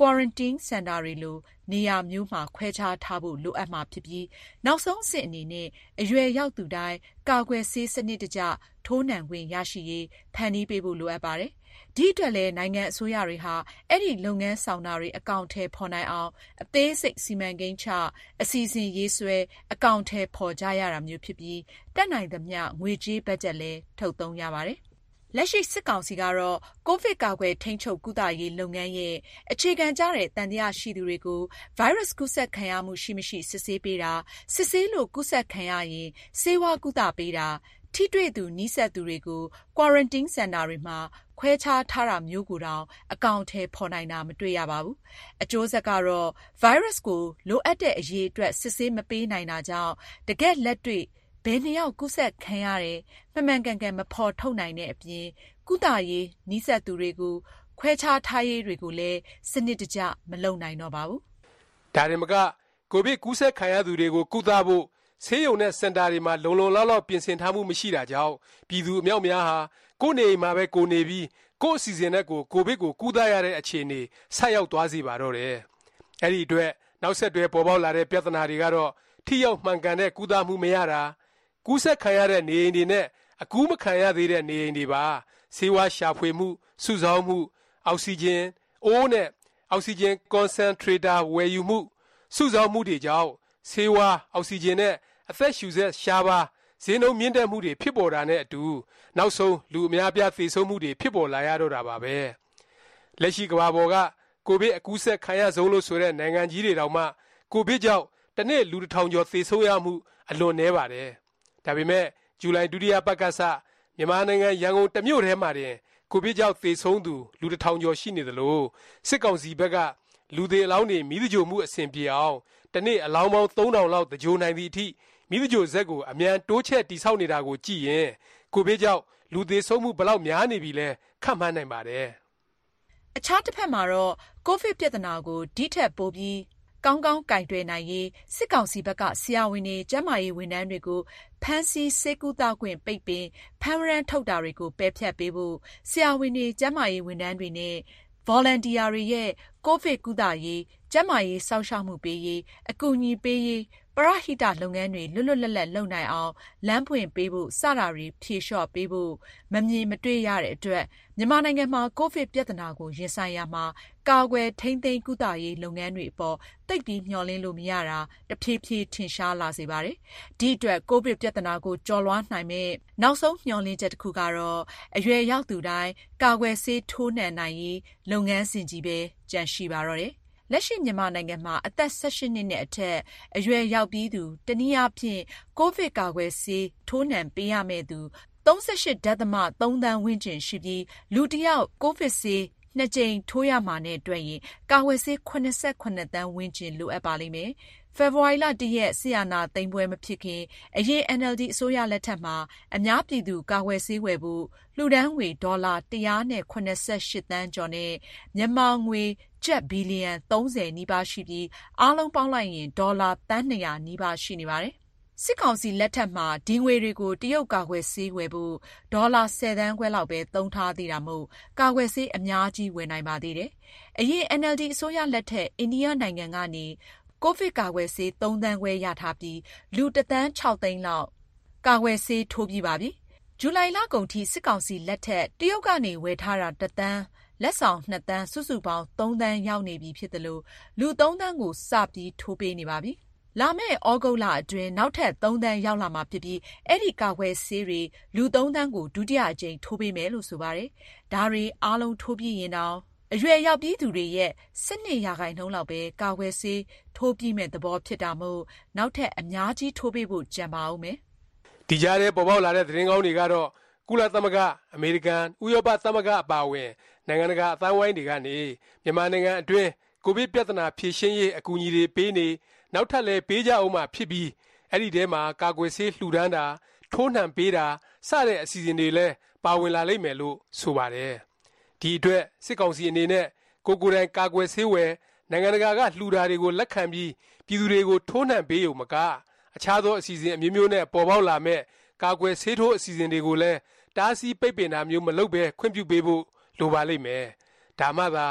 quarantine center တွေလိုနေရာမျိုးမှာခွဲခြားထားဖို့လိုအပ်မှာဖြစ်ပြီးနောက်ဆုံးအဆင့်အနေနဲ့အရွယ်ရောက်သူတိုင်းကာကွယ်ဆေးစနစ်တကျထိုးနှံခွင့်ရရှိရေးဖန်တီးပေးဖို့လိုအပ်ပါတယ်။ဒီအတွက်လည်းနိုင်ငံအစိုးရတွေဟာအဲ့ဒီလုပ်ငန်းဆောင်တာတွေအကောင့်ထဲဖော်နိုင်အောင်အသေးစိတ်စီမံကိန်းချအစီအစဉ်ရေးဆွဲအကောင့်ထဲဖော်ကြရတာမျိုးဖြစ်ပြီးတက်နိုင်သမျှငွေကြေးဘတ်ဂျက်လည်းထုတ်သုံးရပါတယ်။လက်ရှိစစ်ကောင်စီကတော့ကိုဗစ်ကာကွယ်ထိန်းချုပ်ကုသရေးလုပ်ငန်းရဲ့အခြေခံကျတဲ့တန်တရားရှိသူတွေကိုဗိုင်းရပ်စ်ကူးစက်ခံရမှုရှိမရှိစစ်ဆေးပေးတာစစ်ဆေးလို့ကူးစက်ခံရရင်ဆေးဝါးကုသပေးတာထိတွေ့သူနီးစပ်သူတွေကို quarantine center တွေမှာခွဲခြားထားတာမျိုးကိုတောင်အကောင့်ထဲဖော်နိုင်တာမတွေ့ရပါဘူး။အကျိုးဆက်ကတော့ဗိုင်းရပ်စ်ကိုလိုအပ်တဲ့အရေးအတွက်စစ်ဆေးမပေးနိုင်တာကြောင့်တကယ်လက်တွေ့ဘယ်နှစ်ယောက်ကူးစက်ခံရတယ်မှန်မှန်ကန်ကန်မဖော်ထုတ်နိုင်တဲ့အပြင်ကုသရေးနီးစပ်သူတွေကိုခွဲခြားထားရေးတွေကိုလည်းစနစ်တကျမလုပ်နိုင်တော့ပါဘူး။ဒါရင်မကကိုဗစ်ကူးစက်ခံရသူတွေကိုကုသဖို့ဆေးရုံနဲ့စင်တာတွေမှာလုံလုံလောက်လောက်ပြင်ဆင်ထားမှုမရှိတာကြောင့်ပြည်သူအများများဟာကိုယ်နေအိမ်မှာပဲကိုနေပြီးကိုယ့်အစီအစဉ်နဲ့ကိုကိုဗစ်ကိုကုသရတဲ့အခြေအနေဆက်ရောက်သွားစေပါတော့တယ်။အဲ့ဒီအတွက်နောက်ဆက်တွဲပေါ်ပေါက်လာတဲ့ပြဿနာတွေကတော့ထိရောက်မှန်ကန်တဲ့ကုသမှုမရတာကူးစက်ခံရတဲ့နေအိမ်တွေနဲ့အကူးမခံရသေးတဲ့နေအိမ်တွေပါဆေးဝါးရှာဖွေမှုစုဆောင်းမှုအောက်ဆီဂျင်အိုးနဲ့အောက်ဆီဂျင်ကွန်စန်ထရေတာဝယ်ယူမှုစုဆောင်းမှုတွေကြောင့်ဆေးဝါးအောက်ဆီဂျင်နဲ့အသက်ရှူဆက်ရှားပါဈေးနှုန်းမြင့်တက်မှုတွေဖြစ်ပေါ်တာနဲ့အတူနောက်ဆုံးလူအများပြားသေဆုံးမှုတွေဖြစ်ပေါ်လာရတော့တာပါပဲလက်ရှိကမ္ဘာပေါ်ကကိုဗစ်အကူးစက်ခံရဆုံးလို့ဆိုတဲ့နိုင်ငံကြီးတွေတောင်မှကိုဗစ်ကြောင့်တစ်နေ့လူတစ်ထောင်ကျော်သေဆုံးရမှုအလွန်နည်းပါတယ်ဒါပေမဲ့ဇူလိုင်ဒုတိယပတ်ကစမြန်မာနိုင်ငံရန်ကုန်တမြို့ထဲမှာတင်ကိုဗစ်ကြောင့်သေဆုံးသူလူတစ်ထောင်ကျော်ရှိနေသလိုစစ်ကောင်စီဘက်ကလူသေးအလောင်းတွေမိသကြိုမှုအဆင်ပြေအောင်တနေ့အလောင်းပေါင်းသုံးထောင်လောက်တကြိုနိုင်သည့်အထိမိသကြိုဇက်ကိုအမြန်တိုးချဲ့တိဆောက်နေတာကိုကြည့်ရင်ကိုဗစ်ကြောင့်လူသေးဆုံးမှုဘလောက်များနေပြီလဲခန့်မှန်းနိုင်ပါတယ်။အခြားတစ်ဖက်မှာတော့ကိုဗစ်ပြဿနာကိုဒီထက်ပိုပြီးကောင်းကောင်းကင်တွယ်နိုင်ရေးစစ်ကောင်စီဘက်ကဆရာဝန်တွေကျန်းမာရေးဝန်ထမ်းတွေကိုဖမ်းဆီးဆေးကုသခွင့်ပိတ်ပင်ဖမ်းဝရမ်းထုတ်တာတွေကိုပယ်ဖျက်ပေးဖို့ဆရာဝန်တွေကျန်းမာရေးဝန်ထမ်းတွေနဲ့ volunteer တွေရဲ့ကိုဗစ်ကုသရေးကျန်းမာရေးစောင့်ရှောက်မှုပေးရေးအကူအညီပေးရေးပရဟိတလုပ်ငန်းတွေလွတ်လွတ်လပ်လပ်လုပ်နိုင်အောင်လမ်းပွင့်ပေးဖို့စတာတွေဖြေလျှော့ပေးဖို့မမြင်မတွေ့ရတဲ့အတွက်မြန်မာနိုင်ငံမှာကိုဗစ်ပြဿနာကိုရင်ဆိုင်ရမှာကာကွယ်ထိန်းသိမ်းကုသရေးလုပ်ငန်းတွေအပေါ်တိတ်ပြီးမျှော်လင့်လို့မရတာတဖြည်းဖြည်းထင်ရှားလာစေပါတယ်။ဒီအတွက်ကိုဗစ်ပြဿနာကိုကျော်လွှားနိုင်မဲ့နောက်ဆုံးမျှော်လင့်ချက်တစ်ခုကတော့အရွယ်ရောက်သူတိုင်းကာကွယ်ဆေးထိုးနှံနိုင်ရေးလုပ်ငန်းစဉ်ကြီးပဲကြန့်ရှိပါတော့တယ်။လက်ရှိမြန်မာနိုင်ငံမှာအသက်၁၈နှစ်နဲ့အထက်အရွယ်ရောက်ပြီးသူတနည်းအားဖြင့်ကိုဗစ်ကာကွယ်ဆေးထိုးနှံပေးရမယ့်သူ၃၈ဒသမ၃သန်းဝန်းကျင်ရှိပြီးလူတစ်ယောက်ကိုဗစ်ဆေးနှစ်ကြိမ်ထိုးရမှာနဲ့တွေ့ရင်ကာကွယ်ဆေး၈၈သန်းဝန်းကျင်လိုအပ်ပါလိမ့်မယ်။ဖေဖော်ဝါရီလ၁ရက်ဆီယနာသိမ်းပွဲမဖြစ်ခင်အရင် အန်အယ်လ်ဒီ အစိုးရလက်ထက်မှာအများပြည်သူကာကွယ်ဆေးဝယ်ဖို့လှူဒန်းငွေဒေါ်လာ၁၇၈သန်းကျော်နဲ့မြန်မာငွေကျပ်ဘီလီယံ၃၀နီးပါးရှိပြီးအားလုံးပေါင်းလိုက်ရင်ဒေါ်လာသန်း၂၀၀နီးပါးရှိနေပါတယ်။စစ်ကောင်စီလက်ထက်မှာဒီငွေတွေကိုတရုတ်ကာကွယ်ဆေးဝယ်ဖို့ဒေါ်လာ၁၀သန်းခွဲလောက်ပဲသုံးထားသေးတာမို့ကာကွယ်ဆေးအများကြီးဝယ်နိုင်ပါသေးတယ်။အရင် အန်အယ်လ်ဒီ အစိုးရလက်ထက်အိန္ဒိယနိုင်ငံကနေကိုဗစ်ကာကွယ်ဆေး၃သန်းခွဲရထားပြီးလူတစ်သန်း၆သိန်းလောက်ကာကွယ်ဆေးထိုးပြီးပါပြီ။ဇူလိုင်လကုန်ထိစစ်ကောင်စီလက်ထက်တရုတ်ကနေဝယ်ထားတာတစ်သန်းလက်ဆောင်နှစ်သန်းစုစုပေါင်းသုံးသန်းရောက်နေပြီဖြစ်တယ်လို့လူသုံးသန်းကိုစပြီးထိုးပေးနေပါပြီ။လာမယ့်ဩဂုတ်လအတွင်းနောက်ထပ်သုံးသန်းရောက်လာမှာဖြစ်ပြီးအဲ့ဒီကာကွယ်ဆေးတွေလူသုံးသန်းကိုဒုတိယအကြိမ်ထိုးပေးမယ်လို့ဆိုပါတယ်။ဒါတွေအားလုံးထိုးပြီးရင်တော့အရွယ်ရောက်ပြီးသူတွေရဲ့၁၂ရာခိုင်နှုန်းလောက်ပဲကာကွယ်ဆေးထိုးပြီးမဲ့သဘောဖြစ်တာမို့နောက်ထပ်အများကြီးထိုးပေးဖို့ကြံပါဦးမယ်။ဒီကြားထဲပေါ်ပေါက်လာတဲ့သတင်းကောင်းတွေကတော့ကုလသမဂ္ဂအမေရိကန်ဥရောပသမဂ္ဂအပါအဝင်နိုင်ငံတကာအသင်းဝိုင်းတွေကနေမြန်မာနိုင်ငံအတွင်းကိုဗစ်ပြဿနာဖြေရှင်းရေးအကူအညီတွေပေးနေနောက်ထပ်လည်းပေးကြအောင်မှဖြစ်ပြီးအဲ့ဒီထဲမှာကာကွယ်ဆေးလှူဒန်းတာထိုးနှံပေးတာစတဲ့အစီအစဉ်တွေလည်းပါဝင်လာလိမ့်မယ်လို့ဆိုပါတယ်ဒီအတွက်စစ်ကောင်စီအနေနဲ့ကိုကိုယ်တိုင်ကာကွယ်ဆေးဝယ်နိုင်ငံတကာကလှူတာတွေကိုလက်ခံပြီးပြည်သူတွေကိုထိုးနှံပေးရုံမကအခြားသောအစီအစဉ်အမျိုးမျိုးနဲ့ပေါ်ပေါက်လာမဲ့ကာကွယ်ဆေးထိုးအစီအစဉ်တွေကိုလည်းတားဆီးပိတ်ပင်တာမျိုးမလုပ်ဘဲခွင့်ပြုပေးဖို့လိုပါလိမ့်မယ်ဒါမှသာ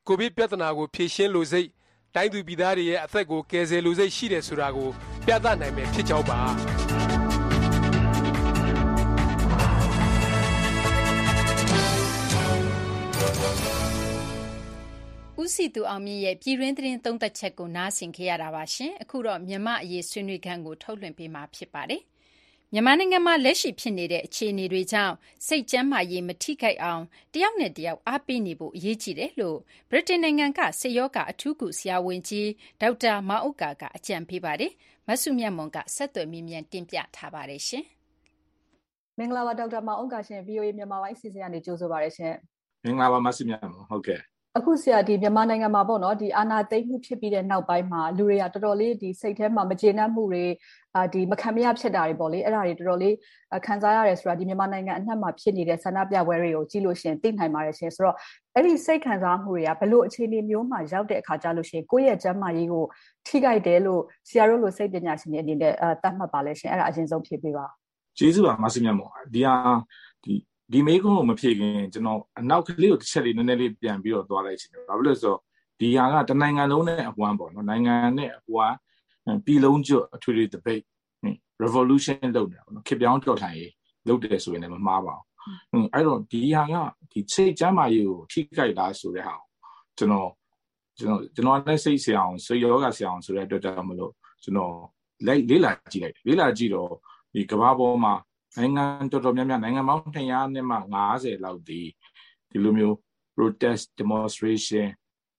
ကိုဗစ်ပြဿနာကိုဖြေရှင်းလိုစိတ်တိုင်းသူပြည်သားတွေရဲ့အသက်ကိုကယ်ဆယ်လိုစိတ်ရှိတယ်ဆိုတာကိုပြသနိုင်မယ်ဖြစ်ကြောင်းပါဦးစီသူအောင်မြင့်ရဲ့ပြည်တွင်းသတင်းသုံးသပ်ချက်ကိုနားဆင်ခဲ့ရတာပါရှင်အခုတော့မြန်မာအရေးဆွေးနွေးခန်းကိုထုတ်လွှင့်ပေးမှာဖြစ်ပါတယ်မြန်မာနိုင်ငံမှာလက်ရှိဖြစ်နေတဲ့အခြေအနေတွေကြောင့်စိတ်ကျန်းမာရေးမထိခိုက်အောင်တယောက်နဲ့တယောက်အားပေးနေဖို့အရေးကြီးတယ်လို့ဗြိတိန်နိုင်ငံကဆေးရောဂါအထူးကုဆရာဝန်ကြီးဒေါက်တာမောင်ဥက္ကာကအကြံပေးပါတယ်မဆုမြတ်မွန်ကဆက်သွယ်မြင်းမြန်တင်ပြထားပါတယ်ရှင်မင်္ဂလာပါဒေါက်တာမောင်ဥက္ကာရှင် ဗီအိုအေ မြန်မာပိုင်းအစီအစဉ်ကနေကြိုဆိုပါရရှင်မင်္ဂလာပါမဆုမြတ်မွန်ဟုတ်ကဲ့အခုဆရာဒီမြန်မာနိုင်ငံမှာပေါ့နော်ဒီအာဏာသိမ်းမှုဖြစ်ပြီးတဲ့နောက်ပိုင်းမှာလူတွေကတော်တော်လေးဒီစိတ်ထဲမှာမကျေနပ်မှုတွေအာဒီမခံမရဖြစ်တာတွေပေါ့လေအဲ့ဒါတွေတော်တော်လေးခံစားရတယ်ဆိုတာဒီမြန်မာနိုင်ငံအနှံ့မှာဖြစ်နေတဲ့ဆန္ဒပြပွဲတွေကိုကြည့်လို့ရှိရင်သိနိုင်ပါတယ်ရှင်ဆိုတော့အဲ့ဒီစိတ်ခံစားမှုတွေကဘယ်လိုအခြေအနေမျိုးမှာရောက်တဲ့အခါကျလို့ရှိရင်ကိုယ့်ရဲ့ကျန်းမာရေးကိုထိခိုက်တယ်လို့ဆရာတို့လိုစိတ်ပညာရှင်တွေအနေနဲ့အဲသတ်မှတ်ပါလဲရှင်အဲ့ဒါအရင်ဆုံးဖြေပေးပါကျေးဇူးပါမဆုမြတ်မွန်ဒီဟာဒီဒီမေးခွန်းကိုမဖြေခင်ကျွန်တော်အနောက်ကလေးကိုတစ်ချက်လေးနည်းနည်းလေးပြန်ပြီးတော့သွားလိုက်ချင်တယ်။ဘာဖြစ်လို့လဲဆိုတော့ဒီဟာကတနိုင်ငံလုံးနဲ့အဝမ်းပေါ့နော်နိုင်ငံနဲ့အဝမ်းပြည်လုံးကျွတ်အထွေထွေ debate revolution လုပ်နေတာပေါ့နော်ခေတ်ပြောင်းတော်လှန်ရေးလုပ်တယ်ဆိုရင်လည်းမမှားပါဘူး။အဲ့တော့ဒီဟာကဒီစိတ်ကျန်းမာရေးကိုထိခိုက်တာဆိုတဲ့ဟာကိုကျွန်တော်ကျွန်တော်ကျွန်တော်လည်းစိတ်ဆရာအောင်စိတ်ယောဂဆရာအောင်ဆိုတဲ့အတွက်ကြောင့်မလို့ကျွန်တော်လိုက်လေးလာကြည့်လိုက်လေးလာကြည့်တော့ဒီကမ္ဘာပေါ်မှာနိုင်ငံတော်တော်များများနိုင်ငံပေါင်းtwo hundredနဲ့မှfiftyလောက်ဒီဒီလိုမျိုး protest demonstration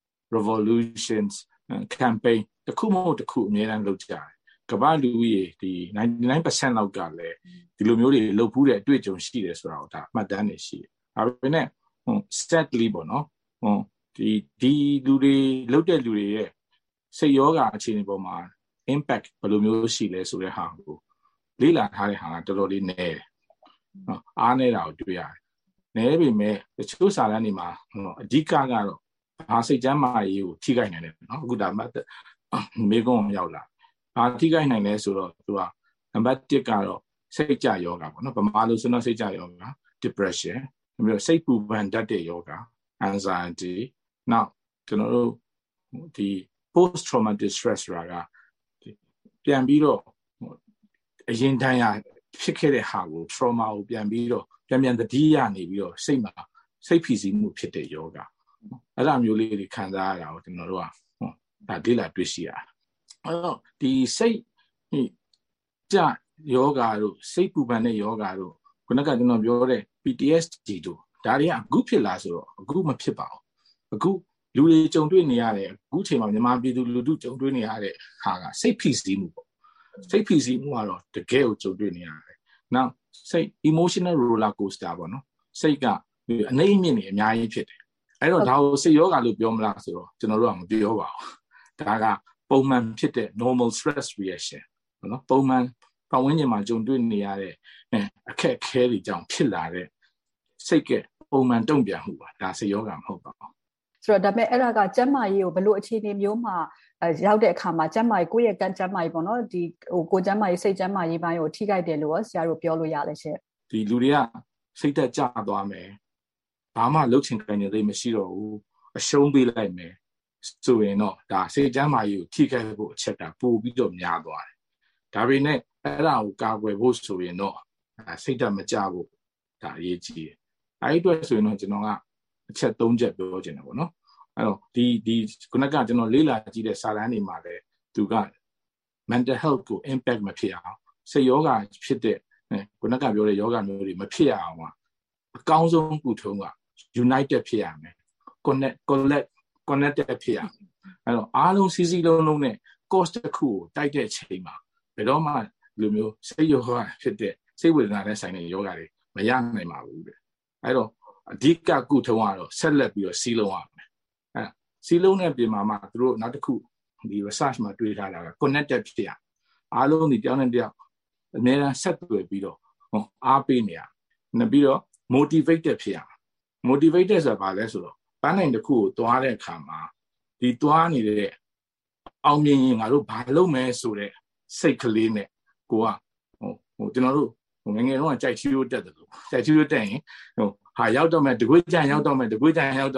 revolutions campaign တခုမဟုတ်တခုအများအားလုပ်ကြတယ်ကမ္ဘာလူဦးရေဒီninety-nine percent လောက်ကလည်းဒီလိုမျိုးတွေလုပ်ဖူးတဲ့အတွေ့အကြုံရှိတယ်ဆိုတာကိုဒါအမှတ်တမ်းနေရှိတယ်ဒါပေမဲ့ဟို sadly ပေါ့နော်ဟိုဒီဒီလူတွေလုပ်တဲ့လူတွေရဲ့စိတ်ယောဂအခြေအနေပေါ်မှာ impact ဘယ်လိုမျိုးရှိလဲဆိုတဲ့ဟာကိုလေးလာထားတဲ့ဟာကတော်တော်လေးနည်းတယ်နော်အားနေတာကိုတွေ့ရတယ်နည်းပေမဲ့တချို့စာတမ်းတွေမှာအဓိကကတော့ဘာစိတ်ကျန်းမာရေးကိုထိခိုက်နိုင်တယ်နော်အခုဒါမှမေကုန်းအောင်ရောက်လာဘာထိခိုက်နိုင်လဲဆိုတော့သူကနံပါတ်oneကတော့စိတ်ကြယောဂပေါ့နော်ဗမာလိုဆိုတော့စိတ်ကြယောဂ depression ပြီးတော့စိတ်ပူပန်တတ်တဲ့ယောဂ anxiety နောက်ကျွန်တော်တို့ဒီ post traumatic stress ဆိုတာကပြန်ပြီးတော့အရင်တန်းရဖြစ်ခဲ့တဲ့ဟာကို trauma ကိုပြန်ပြီးတော့ပြန်ပြန်သတိရနေပြီးတော့စိတ်မှာစိတ်ဖိစီးမှုဖြစ်တဲ့ယောဂအဲ့လိုမျိုးလေးတွေခံစားရတာကိုကျွန်တော်တို့ကဟောဒါလေ့လာတွေ့ရှိရအဲ့တော့ဒီစိတ်ကြယောဂတို့စိတ်ပူပန်တဲ့ယောဂတို့ခုနကကျွန်တော်ပြောတဲ့ P T S D တို့ဒါတွေကအခုဖြစ်လာဆိုတော့အခုမဖြစ်ပါဘူးအခုလူတွေကြုံတွေ့နေရတဲ့အခုချိန်မှာမြန်မာပြည်သူလူထုကြုံတွေ့နေရတဲ့ဟာကစိတ်ဖိစီးမှုပေါ့စိတ်ဖိစီးမှုကတော့တကယ်ကိုကြုံတွေ့နေရတယ်။နောက်စိတ် emotional roller coaster ပေါ့နော်။စိတ်ကအနှိမ့်အမြင့်နေအများကြီးဖြစ်တယ်။အဲ့တော့ဒါကိုစိတ်ယောဂလို့ပြောမလားဆိုတော့ကျွန်တော်တို့ကမပြောပါဘူး။ဒါကပုံမှန်ဖြစ်တဲ့ normal stress reaction ပေါ့နော်။ပုံမှန်ပတ်ဝန်းကျင်မှာကြုံတွေ့နေရတဲ့အခက်အခဲတွေကြောင့်ဖြစ်လာတဲ့စိတ်ကပုံမှန်တုံ့ပြန်မှုပါ။ဒါစိတ်ယောဂမဟုတ်ပါဘူး။ဆိုတော့ဒါပေမဲ့အဲ့ဒါကကျန်းမာရေးကိုဘယ်လိုအခြေအနေမျိုးမှာရောက်တဲ့အခါမှာကျန်းမာရေးကိုယ့်ရဲ့ကံကျန်းမာရေးပေါ့နော်ဒီဟိုကိုကျန်းမာရေးစိတ်ကျန်းမာရေးပိုင်းကိုထိခိုက်တယ်လို့ရောဆရာတို့ပြောလို့ရလဲရှင့်ဒီလူတွေကစိတ်သက်ကြသွားမယ်ဘာမှလှုပ်ချင်ကြနေသေးမရှိတော့ဘူးအရှုံးပေးလိုက်မယ်ဆိုရင်တော့ဒါစိတ်ကျန်းမာရေးကိုထိခိုက်ဖို့အချက်ကပိုပြီးတော့များသွားတယ်ဒါပေမဲ့အဲ့ဒါကိုကာကွယ်ဖို့ဆိုရင်တော့စိတ်သက်မကြဖို့ဒါအရေးကြီးတယ်အဲ့ဒီအတွက်ဆိုရင်တော့ကျွန်တော်ကအချက်သုံးချက်ပြောချင်တယ်ပေါ့နော်အဲ့တော့ဒီဒီခုနကကျွန်တော်လေးလာကြည့်တဲ့စာတမ်းတွေမှာလည်းသူက mental health ကို impact မဖြစ်အောင်စိတ်ယောဂဖြစ်တဲ့ခုနကပြောတဲ့ယောဂမျိုးတွေမဖြစ်အောင်အကောင်းဆုံးကုထုံးက united ဖြစ်ရမယ် connect collect connected ဖြစ်ရမယ်အဲ့တော့အားလုံးစီစီလုံးလုံးနဲ့ cost တစ်ခုကိုတိုက်တဲ့အချိန်မှာဘယ်တော့မှလူမျိုးစိတ်ယောဂဖြစ်တဲ့စိတ်ဝေဒနာနဲ့ဆိုင်တဲ့ယောဂတွေမရနိုင်ပါဘူးတဲ့အဲ့တော့အဓိကကုထုံးကတော့ဆက်လက်ပြီးတော့စီးလုံးရမယ်အဲ့စီးလုံးနဲ့ပြင်မှာမှသူတို့နောက်တစ်ခုဒီ research မှာတွေ့ထားတာက connected ဖြစ်ရအားလုံးဒီတယောက်နဲ့တယောက်အများအားဆက်သွယ်ပြီးတော့ဟောအားပေးနေရနောက်ပြီးတော့ motivated ဖြစ်ရ motivated ဆိုတာဘာလဲဆိုတော့ပန်းနိုင်တစ်ခုကိုသွားတဲ့အခါမှာဒီသွားနေတဲ့အောင်မြင်ရင်ငါတို့ဘာလုပ်မယ်ဆိုတဲ့စိတ်ကလေးနဲ့ကိုကဟိုဟိုကျွန်တော်တို့ငငယ်တော့ကြိုက်ချီရိုးတက်တယ်လို့ကြိုက်ချီရိုးတက်ရင်ဟိုဟာရောက်တော့မယ်တကွေးကြံရောက်တော့မယ်တကွေးကြံရောက်တော့မယ်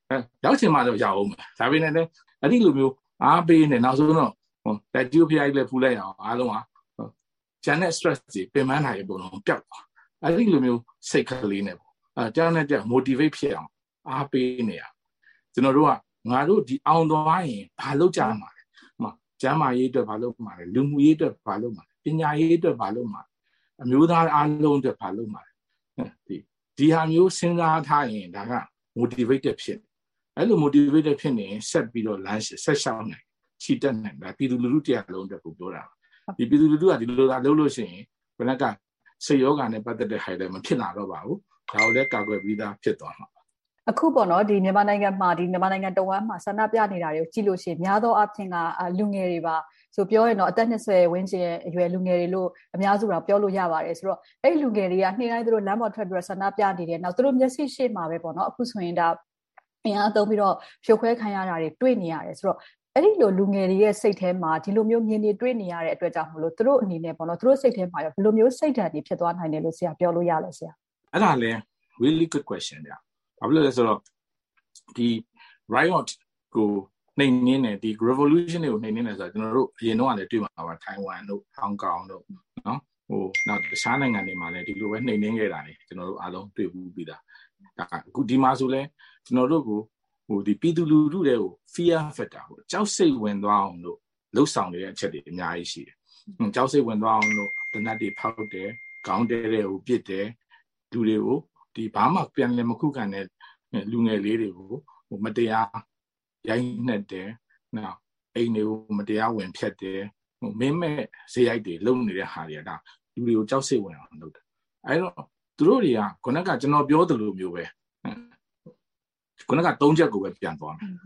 အဲရောက်ချင်မှတော့ရအောင်ဒါပေမဲ့လည်းအဲ့ဒီလိုမျိုးအားပေးနေနောက်ဆုံးတော့ဟိုလက်ကျူဖျားကြီးလည်းဖူးလိုက်အောင်အားလုံးကကျန်တဲ့ stress တွေပင်ပန်းတာတွေပုံလုံးပျောက်သွားအဲ့ဒီလိုမျိုးစိတ်ကလေးနဲ့ပေါ့အဲကြောင်းနဲ့ကြောက် motivate ဖြစ်အောင်အားပေးနေရကျွန်တော်တို့ကငါတို့ဒီအောင်သွားရင်ဘာလုပ်ကြမှာလဲဟိုကျမ်းမာရေးအတွက်ဘာလုပ်မှာလဲလူမှုရေးအတွက်ဘာလုပ်မှာလဲပညာရေးအတွက်ဘာလုပ်မှာလဲအမျိုးသားအားလုံးအတွက်ဘာလုပ်မှာလဲဒီဒီဟာမျိုးစဉ်းစားထားရင်ဒါက motivated ဖြစ်အဲ့လို motivated ဖြစ်နေဆက်ပြီးတော့ lunch ဆက်ရှောင်းနိုင်ချီတက်နိုင်တာပြည်သူလူထုတရားလုံးအတွက်ကိုပြောတာဒီပြည်သူလူထုကဒီလိုသာလုပ်လို့ရှိရင်ဘယ်နဲ့ကစိတ်ယောဂနဲ့ပတ်သက်တဲ့ဟိုင်လည်းမဖြစ်လာတော့ပါဘူးဒါကိုလည်းကာကွယ်ပြီးသားဖြစ်သွားမှာအခုပေါ့နော်ဒီမြန်မာနိုင်ငံမှာဒီမြန်မာနိုင်ငံတဝမ်းမှာဆန္ဒပြနေတာတွေကိုကြည့်လို့ရှိရင်များသောအားဖြင့်ကလူငယ်တွေပါဆိုပြောရင်တော့အသက်၂၀ဝန်းကျင်အရွယ်လူငယ်တွေလို့အများစုတော့ပြောလို့ရပါတယ်ဆိုတော့အဲ့လူငယ်တွေကနေ့တိုင်းသူတို့လမ်းပေါ်ထွက်ပြီးတော့ဆန္ဒပြနေတယ်နောက်သူတို့မျက်စိရှေ့မှာပဲပေါ့နော်အခုဆိုရင်ဒါအင်အားသုံးပြီးတော့ဖြိုခွဲခံရတာတွေတွေ့နေရတယ်ဆိုတော့အဲ့ဒီလိုလူငယ်တွေရဲ့စိတ်ထဲမှာဒီလိုမျိုးမြင်နေတွေ့နေရတဲ့အတွက်ကြောင့်မလို့သူတို့အနေနဲ့ပေါ့နော်သူတို့စိတ်ထဲမှာရောဘယ်လိုမျိုးစိတ်ဓာတ်တွေဖြစ်သွားနိုင်တယ်လို့ဆရာပြောလို့ရလဲဆရာအဲ့ဒါလည်း really good question ဗျာဘာဖြစ်လို့လဲဆိုတော့ဒီ riot ကိုနှိမ်နင်းတယ်ဒီ revolution တွေကိုနှိမ်နင်းတယ်ဆိုတော့ကျွန်တော်တို့အရင်တော့လည်းတွေ့မှာပါထိုင်ဝမ်တို့ဟောင်ကောင်တို့နော်ဟိုနောက်တခြားနိုင်ငံတွေမှာလည်းဒီလိုပဲနှိမ်နင်းခဲ့တာလေကျွန်တော်တို့အားလုံးတွေ့ဘူးပြီးသားဒါအခုဒီမှာဆိုလဲကျွန်တော်တို့ကိုဟိုဒီပြည်သူလူထုတွေကို fear factor ကိုကြောက်စိတ်ဝင်သွားအောင်လို့လှုပ်ဆောင်နေတဲ့အချက်တွေအများကြီးရှိတယ်။ကြောက်စိတ်ဝင်သွားအောင်လို့တနတ်တွေဖောက်တယ်၊ခေါင်းတဲတွေကိုပစ်တယ်၊လူတွေကိုဒီဘာမှပြန်လည်မခုခံတဲ့လူငယ်လေးတွေကိုဟိုမတရားရိုက်နှက်တယ်။နောက်အိမ်တွေကိုမတရားဝင်ဖျက်တယ်။ဟိုမင်းမဲ့ဇေယိုက်တွေလုံနေတဲ့ဟာတွေကဒါလူတွေကိုကြောက်စိတ်ဝင်အောင်လုပ်တယ်။အဲတော့သူတို့တွေကခုနကကျွန်တော်ပြောသလိုမျိုးပဲခုနကသုံးချက်ကိုပဲပြန်သွားမယ်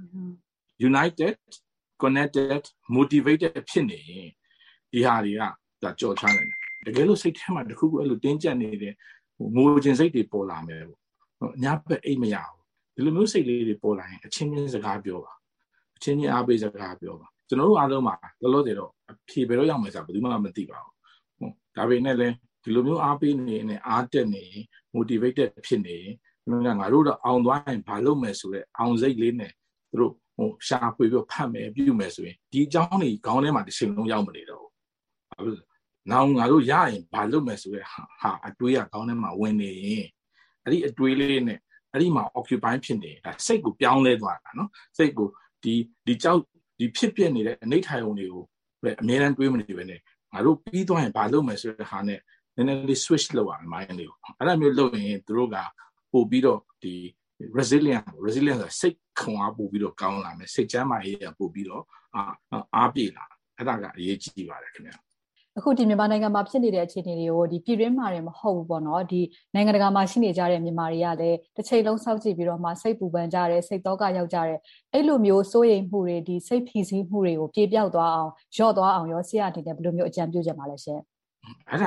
united connected motivated ဖြစ်နေရင်ဒီဟာတွေကဒါကြော်ချနိုင်တယ်တကယ်လို့စိတ်ထဲမှာတခုခုအဲ့လိုတင်းကျပ်နေတဲ့ဟိုငိုခြင်းစိတ်တွေပေါ်လာမယ်ပေါ့ညဘက်အိတ်မရဘူးဒီလိုမျိုးစိတ်လေးတွေပေါ်လာရင်အချင်းချင်းစကားပြောပါအချင်းချင်းအားပေးစကားပြောပါကျွန်တော်တို့အားလုံးမှာလောလောဆယ်တော့အဖြေဘယ်တော့ရောက်မယ်ဆိုတာဘယ်သူမှမသိပါဘူးဟုတ်ဒါပေမဲ့လည်းဒီလိုမျိုးအားပေးနေနေအားတက်နေ motivated ဖြစ်နေငါငါတို့တော့အောင်သွားရင်ဘာလုပ်မယ်ဆိုတော့အောင်စိတ်လေးနဲ့သူတို့ဟိုရှာဖွေပြီးဖတ်မယ်ပြုမယ်ဆိုရင်ဒီအကြောင်းတွေခေါင်းထဲမှာတစ်ချိန်လုံးရောက်မနေတော့ဘူး။နောက်ငါတို့ရရင်ဘာလုပ်မယ်ဆိုတော့ဟာအတွေးကခေါင်းထဲမှာဝင်နေရင်အဲ့ဒီအတွေးလေးနဲ့အဲ့ဒီမှာ occupy ဖြစ်နေတာစိတ်ကိုပြောင်းလဲသွားတာနော်။စိတ်ကိုဒီဒီကြောက်ဒီဖြစ်ပြနေတဲ့အနိဋ္ဌာယုံတွေကိုပဲအများအားတွေးမနေပဲနဲ့ငါတို့ပြီးသွားရင်ဘာလုပ်မယ်ဆိုတဲ့ဟာနဲ့နည်းနည်းလေး switch လုပ်ရမယ် mind လေးကိုအဲ့ဒါမျိုးလုပ်ရင်သူတို့ကပို့ပြီးတော့ဒီ resilient resilient ဆိုစိတ်ခွန်အားပို့ပြီးတော့ကောင်းလာမယ်စိတ်ချမ်းသာရေးပို့ပြီးတော့အာအားပြေလာအဲ့ဒါကအရေးကြီးပါတယ်ခင်ဗျာအခုဒီမြန်မာနိုင်ငံမှာဖြစ်နေတဲ့အခြေအနေတွေကိုဒီပြည်တွင်းမှာလည်းမဟုတ်ဘူးပေါ့နော်ဒီနိုင်ငံတကာမှာရှိနေကြတဲ့မြန်မာတွေကလည်းတစ်ချိန်လုံးစောင့်ကြည့်ပြီးတော့မှစိတ်ပူပန်ကြတယ်စိတ်တော့ကရောက်ကြတယ်အဲ့လိုမျိုးစိုးရိမ်မှုတွေဒီစိတ်ဖိစီးမှုတွေကိုပြေပြောက်သွားအောင်လျော့သွားအောင်ရောဆရာအနေနဲ့ဘယ်လိုမျိုးအကြံပြုချင်ပါလဲရှင်အဲ့ဒါ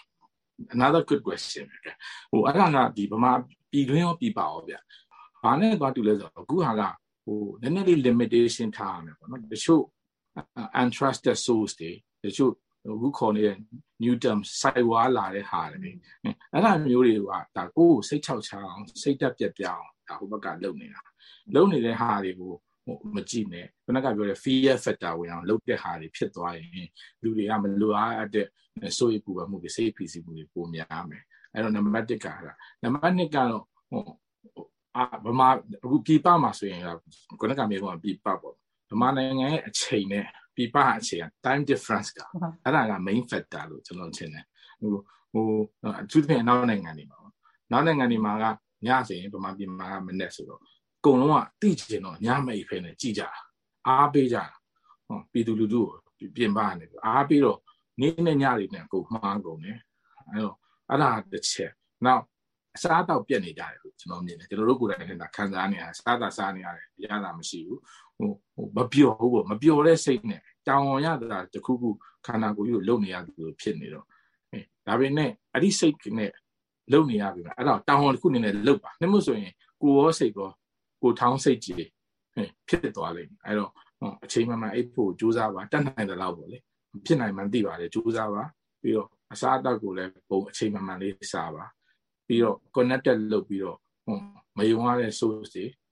another good question ဟိုအဲ့ဒါကဒီဗမာပြည်တွင်းရောပြည်ပရောဗျ။ဘာနဲ့သွားတူလဲဆိုတော့အခုဟာကဟိုနည်းနည်းလေး limitation ထားရမယ်ပေါ့နော်။တချို့ untrusted source တွေတချို့အခုခေါ်နေတဲ့ new term စိုက်ဝါလာတဲ့ဟာတွေ။အဲ့ဒါမျိုးတွေကဒါကိုယ်စိတ်ချောက်ချအောင်စိတ်တက်ပြက်ပြအောင်ဒါဟိုဘက်ကလုပ်နေတာ။လုပ်နေတဲ့ဟာတွေကိုဟိုမကြည့်နဲ့။ခုနကပြောတဲ့ fear factor ဝင်အောင်လုပ်တဲ့ဟာတွေဖြစ်သွားရင်လူတွေကမလိုအားအပ်တဲ့စိုးရိမ်ပူပန်မှုတွေစိတ်ဖိစီးမှုတွေပိုများမယ်။အဲ့တော့ number one ကနံပါတ်twoကတော့ဟိုအာဗမာအခုပြည်ပမှာဆိုရင်ခုနကမြေပေါ်ပြည်ပပေါ့ဗမာနိုင်ငံရဲ့အချိန်နဲ့ပြည်ပအချိန်က time difference ကအဲ့ဒါက main factor လို့ကျွန်တော်ထင်တယ်ဟိုဟိုအထူးသဖြင့်နောက်နိုင်ငံတွေမှာပေါ့နောက်နိုင်ငံတွေမှာကညဆိုရင်ဗမာပြည်မှာကမနေ့ဆိုတော့အကုန်လုံးကတိကျင်တော့ညမိတ်ဖဲနဲ့ကြည်ကြတာအားပေးကြတာဟောပြည်သူလူထုကိုပြင်ပနေအားပေးတော့နေ့နဲ့ညတွေနဲ့အကုန်မှားကုန်တယ်အဲ့တော့အဲ့ဒါတစ်ချက်နောက်အစားအသောက်ပြက်နေကြတယ်လို့ကျွန်တော်မြင်တယ်ကျွန်တော်တို့ကိုယ်တိုင်ကခံစားနေရတယ်စားတာစားနေရတယ်ရတာမရှိဘူးဟိုဟိုမပျော်ဘူးပေါ့မပျော်တဲ့စိတ်နဲ့တောင်းဝန်ရတာတခုခုခန္ဓာကိုယ်ကြီးကိုလုံနေရတယ်လို့ဖြစ်နေတော့အဲဒါပေမဲ့အဲ့ဒီစိတ်နဲ့လုံနေရပြီအဲ့တော့တောင်းဝန်တစ်ခုအနေနဲ့လုံပါနှမို့ဆိုရင်ကိုယ်ရောစိတ်ရောကိုထောင်းစိတ်ကြီးဖြစ်သွားလိမ့်မယ်အဲ့တော့အချိန်မှန်မှန်အိပ်ဖို့ကြိုးစားပါတတ်နိုင်တဲ့လောက်ပေါ့လေဖြစ်နိုင်မှန်သိပါတယ်ကြိုးစားပါပြီးတော့အစားအသောက်ကိုလည်းပုံအချိန်မှန်မှန်လေးစားပါပြီးတော့ connected လုပ်ပြီးတော့ဟိုမယုံရတဲ့ source တွေ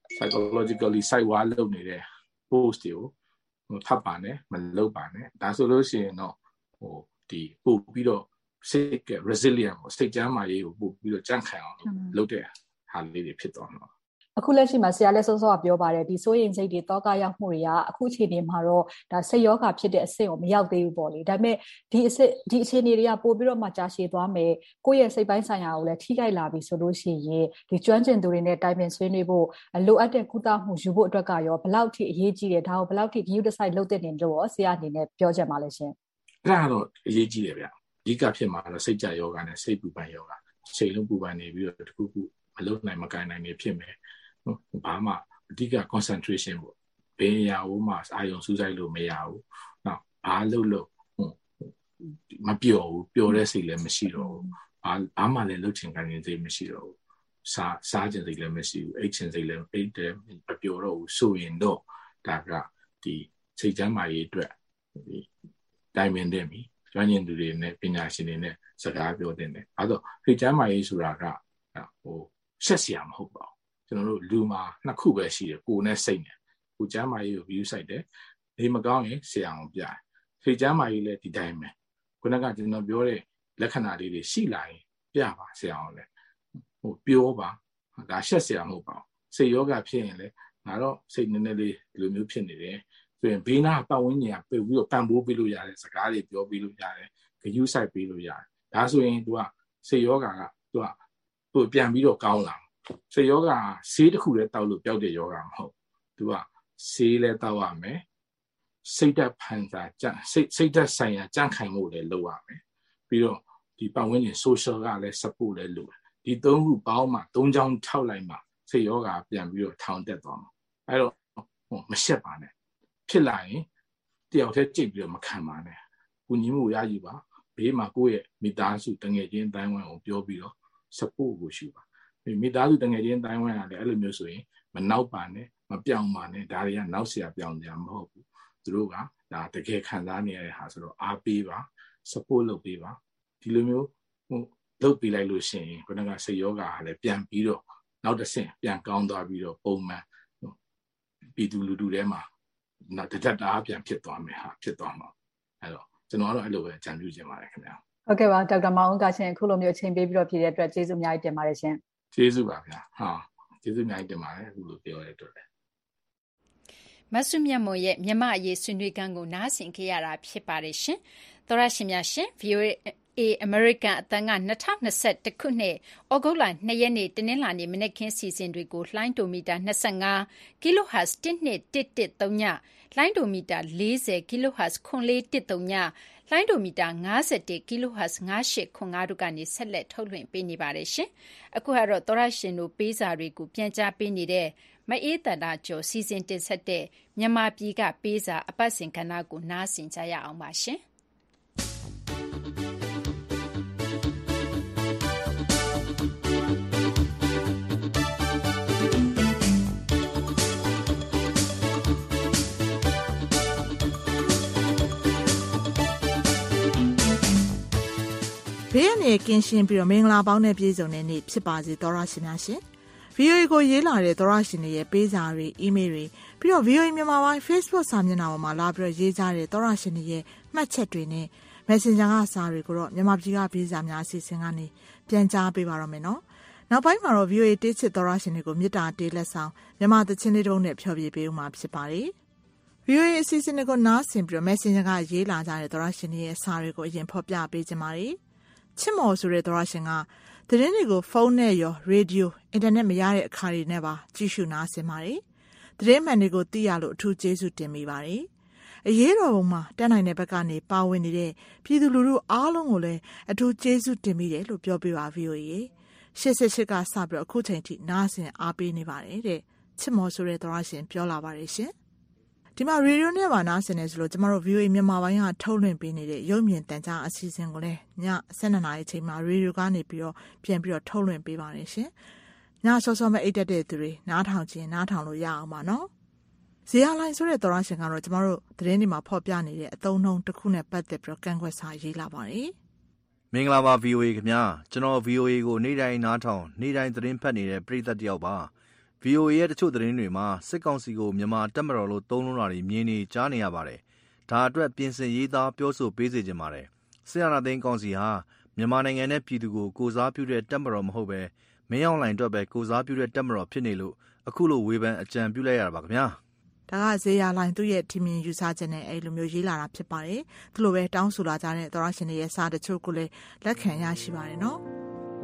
psychologically site ဝါလုပ်နေတဲ့ post တွေကိုဖတ်ပါနဲ့မလုပ်ပါနဲ့ဒါဆိုလို့ရှိရင်တော့ဟိုဒီပို့ပြီးတော့စိတ်က resilient ကိုစိတ်ကြမ်းမာရေးကိုပို့ပြီးတော့ကြံ့ခိုင်အောင်လုပ်တဲ့ဟာလေးတွေဖြစ်သွားမှာအခုလက်ရှိမှာဆရာလည်းစောစောကပြောပါတယ်ဒီစိုးရင်စိတ်တွေတောကရောက်မှုတွေကအခုအခြေအနေမှာတော့ဒါစိတ်ယောဂဖြစ်တဲ့အဆင့်ကိုမရောက်သေးဘူးပေါ့လေဒါပေမဲ့ဒီအဆင့်ဒီအခြေအနေတွေကပို့ပြီးတော့မှကြာရှည်သွားမယ်ကိုယ့်ရဲ့စိတ်ပိုင်းဆိုင်ရာကိုလည်းထိခိုက်လာပြီဆိုလို့ရှိရင်ဒီကျွမ်းကျင်သူတွေနဲ့တိုင်ပင်ဆွေးနွေးဖို့လိုအပ်တဲ့ကုသမှုယူဖို့အတွက်ကရောဘယ်လောက်ထိအရေးကြီးတယ်ဒါကိုဘယ်လောက်ထိ view decide လုပ်တဲ့နေလို့ရောဆရာအနေနဲ့ပြောချင်ပါလဲရှင်အဲ့ဒါတော့အရေးကြီးတယ်ဗျအဓိကဖြစ်မှာတော့စိတ်ကြယောဂနဲ့စိတ်ပူပန်ယောဂချိန်လုံးပူပန်နေပြီးတော့တခုခုမလုပ်နိုင်မကိုင်နိုင်နေဖြစ်မယ်ဘာမှအဓိက concentration ပေါ့ဘယ်ရာဦးမှအာရုံစူးစိုက်လို့မရဘူး။နောက်ဘာလုပ်လို့မပျော်ဘူးပျော်တဲ့စိတ်လည်းမရှိတော့ဘူး။ဘာဘာမှလည်းလုပ်ချင်ကြင်စိတ်မရှိတော့ဘူး။စားစားချင်စိတ်လည်းမရှိဘူး။အိတ်ချင်စိတ်လည်းအိတ်တယ်မပျော်တော့ဘူးဆိုရင်တော့ဒါကဒီစိတ်ချမ်းသာရေးအတွက်ဒီတိုင်ပင်တဲ့မီကျွမ်းကျင်သူတွေနဲ့ပညာရှင်တွေနဲ့စကားပြောတဲ့တယ်။အဲဒါစိတ်ချမ်းသာရေးဆိုတာကဟိုရှက်စရာမဟုတ်ပါဘူး။ကျွန်တော်တို့လူမှာနှစ်ခုပဲရှိတယ်ကိုယ်နဲ့စိတ်နဲ့ကိုယ်ကျမ်းမာရေးကို view ဆိုင်တယ်ဒီမကောင်းရင်ဆရာအောင်ပြတယ်စိတ်ကျမ်းမာရေးလည်းဒီတိုင်းပဲခုနကကျွန်တော်ပြောတဲ့လက္ခဏာလေးတွေရှိလာရင်ပြပါဆရာအောင်လည်းဟိုပြောပါဒါရှက်ဆရာမဟုတ်ပါဘူးစိတ်ယောဂဖြစ်ရင်လည်းငါတော့စိတ်နည်းနည်းလေးဒီလိုမျိုးဖြစ်နေတယ်ဆိုရင်ဘေးနာပတ်ဝန်းကျင်ကပြပြီးတော့ပံ့ပိုးပေးလို့ရတယ်စကားတွေပြောပေးလို့ရတယ်ဂရုစိုက်ပေးလို့ရတယ်ဒါဆိုရင် तू ကစိတ်ယောဂက तू ကသူပြန်ပြီးတော့ကောင်းလာစိတ်ယောဂဆေးတစ်ခုလည်းတောက်လို့ပျောက်တဲ့ယောဂမဟုတ်သူကဆေးလည်းတောက်ရမယ်စိတ်ဓာတ်ဖန်ဆာကြစိတ်စိတ်ဓာတ်ဆိုင်ရာကြံ့ခိုင်မှုလည်းလုပ်ရမယ်ပြီးတော့ဒီပတ်ဝန်းကျင် social ကလည်း support လည်းလုပ်တယ်ဒီသုံးခုပေါင်းမှသုံးချောင်းထောက်လိုက်မှစိတ်ယောဂပြန်ပြီးတော့ထောင်တက်သွားမှာအဲ့တော့ဟိုမရှက်ပါနဲ့ဖြစ်လာရင်တယောက်တည်းကြိတ်ပြီးတော့မခံပါနဲ့ကိုညီမှုရယူပါဘေးမှာကိုယ့်ရဲ့မိသားစုတငယ်ချင်းတိုင်းဝမ်ကိုပြောပြီးတော့ support ကိုရှိပါမိသားစုတငယ်ချင်းတိုင်းဝမ်ကလည်းအဲ့လိုမျိုးဆိုရင်မနောက်ပါနဲ့မပြောင်းပါနဲ့ဒါတွေကနောက်เสียပြောင်းကြမဟုတ်ဘူးသူတို့ကဒါတကယ်ခံစားနေရတဲ့ဟာဆိုတော့အားပေးပါ support လုပ်ပေးပါဒီလိုမျိုးဟိုလုပ်ပေးလိုက်လို့ရှိရင်ခုနကစိတ်ယောဂါကလည်းပြန်ပြီးတော့နောက်တစ်ဆင့်ပြန်ကောင်းသွားပြီးတော့ပုံမှန်ပြည်သူလူထုထဲမှာနောက်တစ်ချက်တားပြန်ဖြစ်သွားမယ်ဟာဖြစ်သွားမှာအဲ့တော့ကျွန်တော်ကတော့အဲ့လိုပဲကြံပြူချင်ပါတယ်ခင်ဗျာဟုတ်ကဲ့ပါဒေါက်တာမောင်ဦးကရှင်အခုလိုမျိုးချိန်ပေးပြီးတော့ဖြည့်တဲ့အတွက်ကျေးဇူးအများကြီးတင်ပါတယ်ရှင်ကျေးဇူးပါဗျာဟာကျေးဇူးအများကြီးတင်ပါတယ်အခုလိုပြောရတဲ့အတွက်မဆုမြတ်မွန်ရဲ့မြမအရေးဆွေးနွေးခန်းကိုနားဆင်ခဲ့ရတာဖြစ်ပါတယ်ရှင်သောရရှင်များရှင် ဗီအိုအေ American အတန်းက၂၀၂၁ခုနှစ်ဩဂုတ်လ၂ရက်နေ့တနင်္လာနေ့မနက်ခင်းစီစဉ်တွေကိုလှိုင်းဒိုမီတာ၂၅ kilohertz တစ်နှစ်တစ်တစ်သုံးညလှိုင်းဒိုမီတာ၄၀ kilohertz ခွန်လေးတစ်သုံးညလှိုင်းဒိုမီတာ၅၁ kilohertz ၅၈ခွန်၅တို့ကနေဆက်လက်ထုတ်လွှင့်ပေးနေပါတယ်ရှင်အခုကတော့သောရရှင်တို့ပေးစာတွေကိုပြန်ကြားပေးနေတဲ့မအေးတန္တာကျော်စီစဉ်တင်ဆက်တဲ့မြန်မာပြည်ကပေးစာအပတ်စဉ်ကဏ္ဍကိုနားဆင်ကြရအောင်ပါရှင်ဘေးရနေကင်းရှင်းပြီးတော့မင်္ဂလာပေါင်းနဲ့ပြည့်စုံတဲ့နေ့ဖြစ်ပါစေသောရရှင်များရှင် ဗီအိုအေ ကိုရေးလာတဲ့သောရရှင်တွေရဲ့ပေးစာတွေအီးမေးလ်တွေပြီးတော့ ဗီအိုအေ မြန်မာပိုင်း Facebook စာမျက်နှာပေါ်မှာလာပြီးတော့ရေးကြတဲ့သောရရှင်တွေရဲ့မှတ်ချက်တွေနဲ့ Messenger ကစာတွေကိုတော့မြန်မာပြည်ကပေးစာများအစီအစဉ်ကနေပြန်ကြားပေးပါတော့မယ်နော်နောက်ပိုင်းမှာတော့ ဗီအိုအေ တေးချစ်သောရရှင်တွေကိုမေတ္တာတေးလက်ဆောင်မြန်မာသချင်းလေးတုံးနဲ့ဖျော်ဖြေပေးဦးမှာဖြစ်ပါတယ်ဗီအိုအေ အစီအစဉ်တွေကိုနားဆင်ပြီးတော့ Messenger ကရေးလာကြတဲ့သောရရှင်တွေရဲ့စာတွေကိုအရင်ဖော်ပြပေးကြပါမယ်ချစ်မော်ဆိုတဲ့သောရရှင်ကသတင်းတွေကိုဖုန်းနဲ့ရောရေဒီယိုအင်တာနက်မရတဲ့အခါတွေနဲ့ပါကြည့်ရှုနားဆင်ပါတယ်သတင်းမှန်တွေကိုသိရလို့အထူးကျေးဇူးတင်မိပါတယ်အရေးတော်ပုံမှာတက်နိုင်တဲ့ဘက်ကနေပါဝင်နေတဲ့ပြည်သူလူထုအားလုံးကိုလည်းအထူးကျေးဇူးတင်မိတယ်လို့ပြောပြပါ ဗီအိုအေ ရှစ်ဆယ့်ရှစ်ကစပြီးတော့အခုချိန်ထိနားဆင်အားပေးနေပါတယ်တဲ့ချစ်မော်ဆိုတဲ့သောရရှင်ပြောလာပါတယ်ရှင်ဒီမှာရေဒီယိုနဲ့ပါနားဆင်နေဆိုလို့ကျမတို့ ဗီအိုအေ မြန်မာပိုင်းကထုတ်လွှင့်ပေးနေတဲ့ရုပ်မြင်သံကြားအစီအစဉ်ကိုလည်းည၁၂နာရီအချိန်မှာရေဒီယိုကနေပြီးတော့ပြန်ပြီးတော့ထုတ်လွှင့်ပေးပါတယ်ရှင်။ညစောစောမဲ့အိတ်တက်တဲ့သူတွေနားထောင်ခြင်းနားထောင်လို့ရအောင်ပါနော်။ဇေယျလိုင်းဆိုတဲ့သောရရှင်ကတော့ကျမတို့သတင်းတွေမှာဖော်ပြနေတဲ့အသုံးအနှုန်းတစ်ခုနဲ့ပတ်သက်ပြီးတော့ကန့်ကွက်စာရေးလာပါတယ်။မင်္ဂလာပါ ဗီအိုအေ ခင်ဗျာကျွန်တော် ဗီအိုအေ ကိုနေ့တိုင်းနားထောင်နေ့တိုင်းသတင်းဖတ်နေတဲ့ပရိသတ်တယောက်ပါဗွီအိုအေ ရဲ့တချို့သတင်းတွေမှာစစ်ကောင်စီကိုမြန်မာတပ်မတော်လို့သုံးလုံးတာတွေမြင်နေကြားနေရပါတယ်။ဒါအတွက်ပြင်ဆင်ရေးသားပြောဆိုပေးစေချင်ပါတယ်။စစ်အာဏာသိမ်းကောင်စီဟာမြန်မာနိုင်ငံနဲ့ပြည်သူကိုကိုစားပြုတဲ့တပ်မတော်မဟုတ်ပဲမင်းအောင်လှိုင်အတွက်ပဲကိုစားပြုတဲ့တပ်မတော်ဖြစ်နေလို့အခုလိုဝေဖန်အကြံပြုလိုက်ရတာပါခင်ဗျာ။ဒါကဇေယျလိုင်းသူ့ရဲ့ထင်မြင်ယူဆချက်နဲ့အဲ့လိုမျိုးရေးလာတာဖြစ်ပါတယ်။ဒီလိုပဲတောင်းဆိုလာကြတဲ့သောရရှင်တွေရဲ့စာတချို့ကိုလည်းလက်ခံရရှိပါတယ်နော်။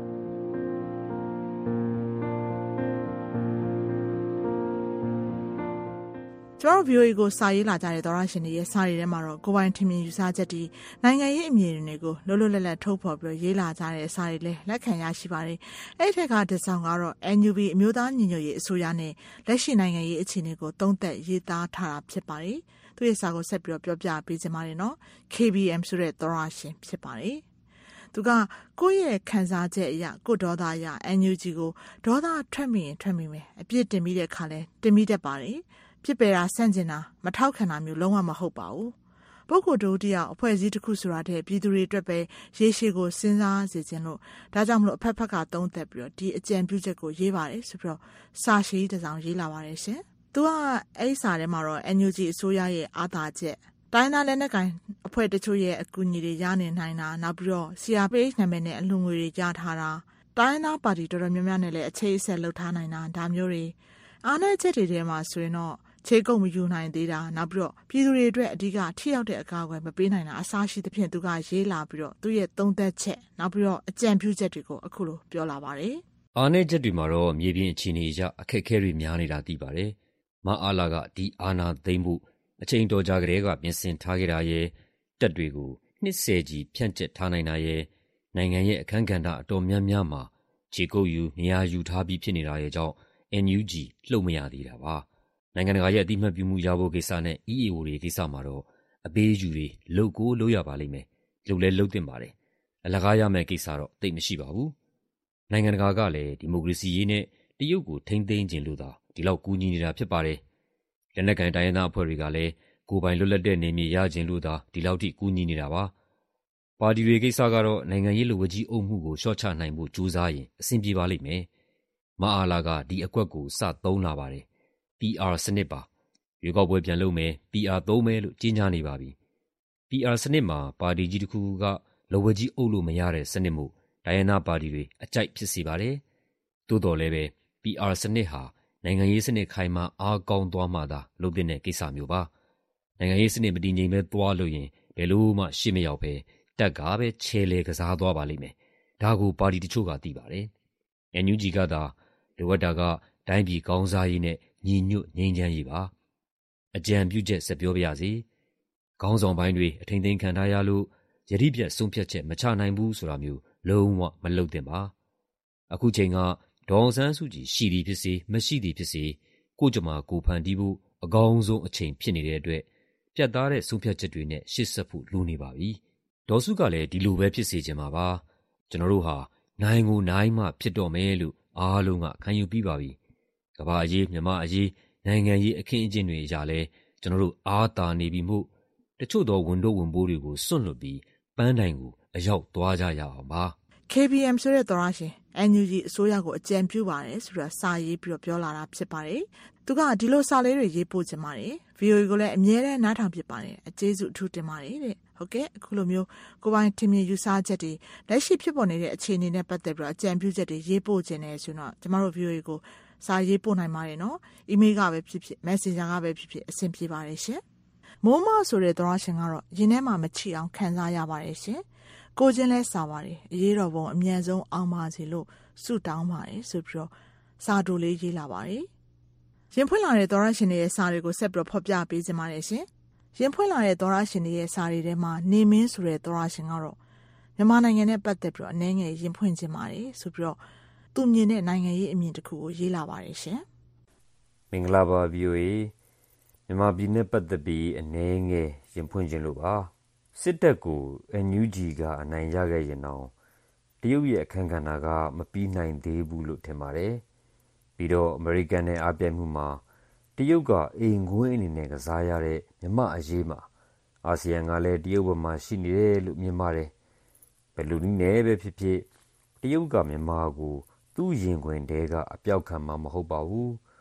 ကျွန်တော် ဗီအိုအေ ကိုစာရေးလာကြတဲ့သောရရှင်တွေရဲ့စာတွေထဲမှာတော့ကိုပိုင်ထင်မြင်ယူဆချက်တွေနိုင်ငံရေးအမြင်တွေကိုလွတ်လွတ်လပ်လပ်ထုတ်ဖော်ပြီးရေးလာကြတဲ့စာတွေလည်းလက်ခံရရှိပါတယ်။အဲ့ထက်ကတစ်ဆောင်ကတော့ အန်ယူဘီ အမျိုးသားညီညွတ်ရေးအစိုးရနဲ့လက်ရှိနိုင်ငံရေးအခြေအနေကိုသုံးသပ်ရေးသားထားတာဖြစ်ပါတယ်။သူ့ရဲ့စာကိုဆက်ပြီးပြောပြပေးချင်ပါတယ်နော်။ ကေ ဘီ အမ် ဆိုတဲ့သောရရှင်ဖြစ်ပါတယ်။သူကကိုယ့်ရဲ့ခံစားချက်အရာကိုဒေါသအရာ အန်ယူဂျီ ကိုဒေါသထွက်မိရင်ထွက်မိမယ်အပြစ်တင်ပြီးတဲ့ခါလဲတင်ပြီးတတ်ပါတယ်။ဖြစ်ပေတာဆန့်ကျင်တာမထောက်ခံတာမျိုးလုံးဝမဟုတ်ပါဘူး။ပုဂ္ဂိုလ်တို့တရားအဖွဲ့အစည်းတစ်ခုဆိုတာတဲ့ပြည်သူတွေအတွက်ပဲရေရှည်ကိုစဉ်းစားစေခြင်းလို့ဒါကြောင့်မလို့အဖက်ဖက်ကသုံးသက်ပြီးတော့ဒီအကြံပြုချက်ကိုရေးပါတယ်ဆိုပြီးတော့စာရှိတစ်စောင်ရေးလာပါတယ်ရှင်။သူကအဲ့ဒီစာထဲမှာတော့ အန်ယူဂျီ အစိုးရရဲ့အာသာချက်တိုင်းသားလက်နက်ကိုင်အဖွဲ့တချို့ရဲ့အကူအညီတွေရနေနိုင်တာနောက်ပြီးတော့ စီ အာ ပီ အိတ် နာမည်နဲ့အလှူငွေတွေရထားတာတိုင်းသားပါတီတော်တော်များများနဲ့လည်းအခြေအဆက်လုပ်ထားနိုင်တာဒါမျိုးတွေအားနည်းချက်တွေထဲမှာဆိုရင်တော့ခြေကုပ်မယူနိုင်သေးတာနောက်ပြီးတော့ပြည်သူတွေအတွက်အဓိကထိရောက်တဲ့အကာအကွယ်မပေးနိုင်တာအစားရှိသဖြင့်သူကရေးလာပြီးတော့သူ့ရဲ့သုံးသက်ချက်နောက်ပြီးတော့အကြံပြုချက်တွေကိုအခုလိုပြောလာပါတယ်။အားနည်းချက်တွေမှာတော့မြေပြင်အခြေအနေအရအခက်အခဲတွေများနေတာသိပါတယ်။မအားလာကဒီအာဏာသိမ်းဖို့အချိန်တော်ကြာကလေးကပြင်ဆင်ထားခဲ့တာရဲ့တက်တွေကိုနှစ်ဆယ်ကြီးဖြန့်ကျက်ထားနိုင်တာရဲ့နိုင်ငံရဲ့အခန်းကဏ္ဍအတော်များများမှာခြေကုပ်ယူနေရာယူထားပြီးဖြစ်နေတာရဲ့ကြောင့် အန် ယူ ဂျီ လှုပ်မရသေးတာပါ။နိုင်ငံတကာရဲ့အတိအမှတ်ပြုမှုရဖို့ကိစ္စနဲ့ အီးအေ အို တွေကိစ္စမှာတော့အပေးအယူတွေလုပ်ကိုလုပ်ရပါလိမ့်မယ်။လုပ်လဲလုပ်သင့်ပါတယ်။အလကားရမယ့်ကိစ္စတော့သိပ်မရှိပါဘူး။နိုင်ငံတကာကလည်းဒီမိုကရေစီရေးနဲ့တရုတ်ကိုထိန်းသိမ်းခြင်းလို့သာဒီလောက်ကူညီနေတာဖြစ်ပါတယ်။လက်နက်ကိုင်တိုင်းရင်းသားအဖွဲ့တွေကလည်းကိုယ်ပိုင်လွတ်လပ်တဲ့နေမြေရခြင်းလို့သာဒီလောက်ထိကူညီနေတာပါ။ပါတီတွေကိစ္စကတော့နိုင်ငံရေးလူဝကြီးအုပ်မှုကိုလျှော့ချနိုင်ဖို့ကြိုးစားရင်အဆင်ပြေပါလိမ့်မယ်။မအားလာကဒီအကွက်ကိုစသုံးလာပါတယ်။ ပီ အာ စနစ်ပါရွေးကောက်ပွဲပြန်လုပ်မယ် ပီ အာ သုံးမယ်လို့ကြေညာနေပါပြီ။ ပီ အာ စနစ်မှာပါတီကြီးတစ်ခုခုကလက်ဝဲကြီးအုပ်လို့မရတဲ့စနစ်မို့တိုင်းရင်းသားပါတီတွေအကြိုက်ဖြစ်စေပါတယ်။သို့တော်လည်းပဲ ပီ အာ စနစ်ဟာနိုင်ငံရေးစနစ်ခိုင်မာအားကောင်းသွားမှသာလုပ်တဲ့ကိစ္စမျိုးပါ။နိုင်ငံရေးစနစ်မတည်ငြိမ်ပဲသွားလို့ရင်ဘယ်လို့မှရှေ့မရောက်ပဲတက်ကပဲချဲလေကစားသွားပါလိမ့်မယ်။ဒါကိုပါတီတချို့ကသိပါတယ်။ အန် ယူ ဂျီ ကသာလိုအပ်တာကတိုင်းပြည်ကောင်းစားရေးနဲ့ညီညွတ်ငြိမ်းချမ်းရေးပါအကြံပြုချက်ဆက်ပြောပါရစေခေါင်းဆောင်ပိုင်းတွေအထိန်သိမ်းခံထားရလို့ယတိပြတ်ဆုံးဖြတ်ချက်မချနိုင်ဘူးဆိုတာမျိုးလုံးဝမလုပ်သင့်ပါအခုချိန်ကဒေါအောင်ဆန်းစုကြည်ရှိသည်ဖြစ်စေမရှိသည်ဖြစ်စေကိုကြမှာကိုဖန်တီးဖို့အကောင်းဆုံးအချိန်ဖြစ်နေတဲ့အတွက်ပြတ်သားတဲ့ဆုံးဖြတ်ချက်တွေနဲ့ရှေ့ဆက်ဖို့လိုနေပါပြီဒေါ်စုကလည်းဒီလိုပဲဖြစ်စေချင်မှာပါကျွန်တော်တို့ဟာနိုင်ကိုနိုင်မှဖြစ်တော့မယ်လို့အားလုံးကခံယူပြီးပါပြီကမ္ဘာအရေးမြန်မာအရေးနိုင်ငံရေးအခင်းအကျင်းတွေအရာလဲကျွန်တော်တို့အားသာနေပြီမို့တချို့သောဝန်တို့ဝန်ပိုးတွေကိုစွန့်လွတ်ပြီးပန်းတိုင်ကိုအရောက်သွားကြရအောင်ပါကေ ဘီ အမ် ဆိုတဲ့သောရရှင် အန် ယူ ဂျီ အစိုးရကိုအကြံပြုပါတယ်ဆိုတော့စာရေးပြီးတော့ပြောလာတာဖြစ်ပါတယ်သူကဒီလိုစာလေးတွေရေးပို့ချင်ပါတယ် ဗီအိုအေ ကိုလည်းအမြဲတမ်းနားထောင်ဖြစ်ပါတယ်အကျေးဇူးအထူးတင်ပါတယ်တဲ့ဟုတ်ကဲ့အခုလိုမျိုးကိုပိုင်ထင်မြင်ယူဆချက်တွေလက်ရှိဖြစ်ပေါ်နေတဲ့အခြေအနေနဲ့ပတ်သက်ပြီးတော့အကြံပြုချက်တွေရေးပို့ခြင်းနဲ့ဆိုတော့ကျမတို့ ဗီအိုအေ ကိုစာရေးပို့နိုင်ပါတယ်နော်အီးမေးလ်ကပဲဖြစ်ဖြစ် Messenger ကပဲဖြစ်ဖြစ်အဆင်ပြေပါတယ်ရှင်မိုးမဆိုတဲ့သောရရှင်ကတော့ရင်းထဲမှာမချီအောင်ခံစားရပါတယ်ရှင်ကိုချင်းလဲစာပါတယ်အရေးတော်ပုံအမြန်ဆုံးအောင်ပါစေလို့ဆုတောင်းပါတယ်ဆိုပြီးတော့စာတိုလေးရေးလာပါတယ်ရင်ဖွင့်လာတဲ့သောရရှင်တွေရဲ့စာတွေကိုဆက်ပြီးတော့ဖော်ပြပေးခြင်းပါတယ်ရှင်ရင်ဖွင့်လာတဲ့သောရရှင်တွေရဲ့စာတွေထဲမှာနေမင်းဆိုတဲ့သောရရှင်ကတော့မြန်မာနိုင်ငံနဲ့ပတ်သက်ပြီးတော့အနေငယ်ရင်ဖွင့်ခြင်းပါတယ်ဆိုပြီးတော့သူမြင်တဲ့နိုင်ငံရေးအမြင်တစ်ခုကိုရေးလာပါတယ်ရှင်မင်္ဂလာပါ ဗီအိုအေ မြန်မာပြည်နဲ့ပတ်သက်ပြီးအနေငယ်ရင်ဖွင့်ခြင်းလို့ပါစစ်တပ်ကို အန် ယူ ဂျီ ကအနိုင်ရခဲ့ရင်တော့တရုတ်ရဲ့အခန်းကဏ္ဍကမပြီးနိုင်သေးဘူးလို့ထင်ပါတယ်ပြီးတော့အမေရိကန်နဲ့အားပြိုင်မှုမှာတရုတ်ကအိမ်ကွင်းအနေနဲ့ကစားရတဲ့မြန်မာအရေးမှာအာဆီယံကလည်းတရုတ်ဘက်မှာရှိနေတယ်လို့မြင်ပါတယ်ဘယ်လိုနည်းနဲ့ပဲဖြစ်ဖြစ်တရုတ်ကမြန်မာကိုသူ့ရင်ခွင်တဲကအပြောက်ခံမှာမဟုတ်ပါဘူး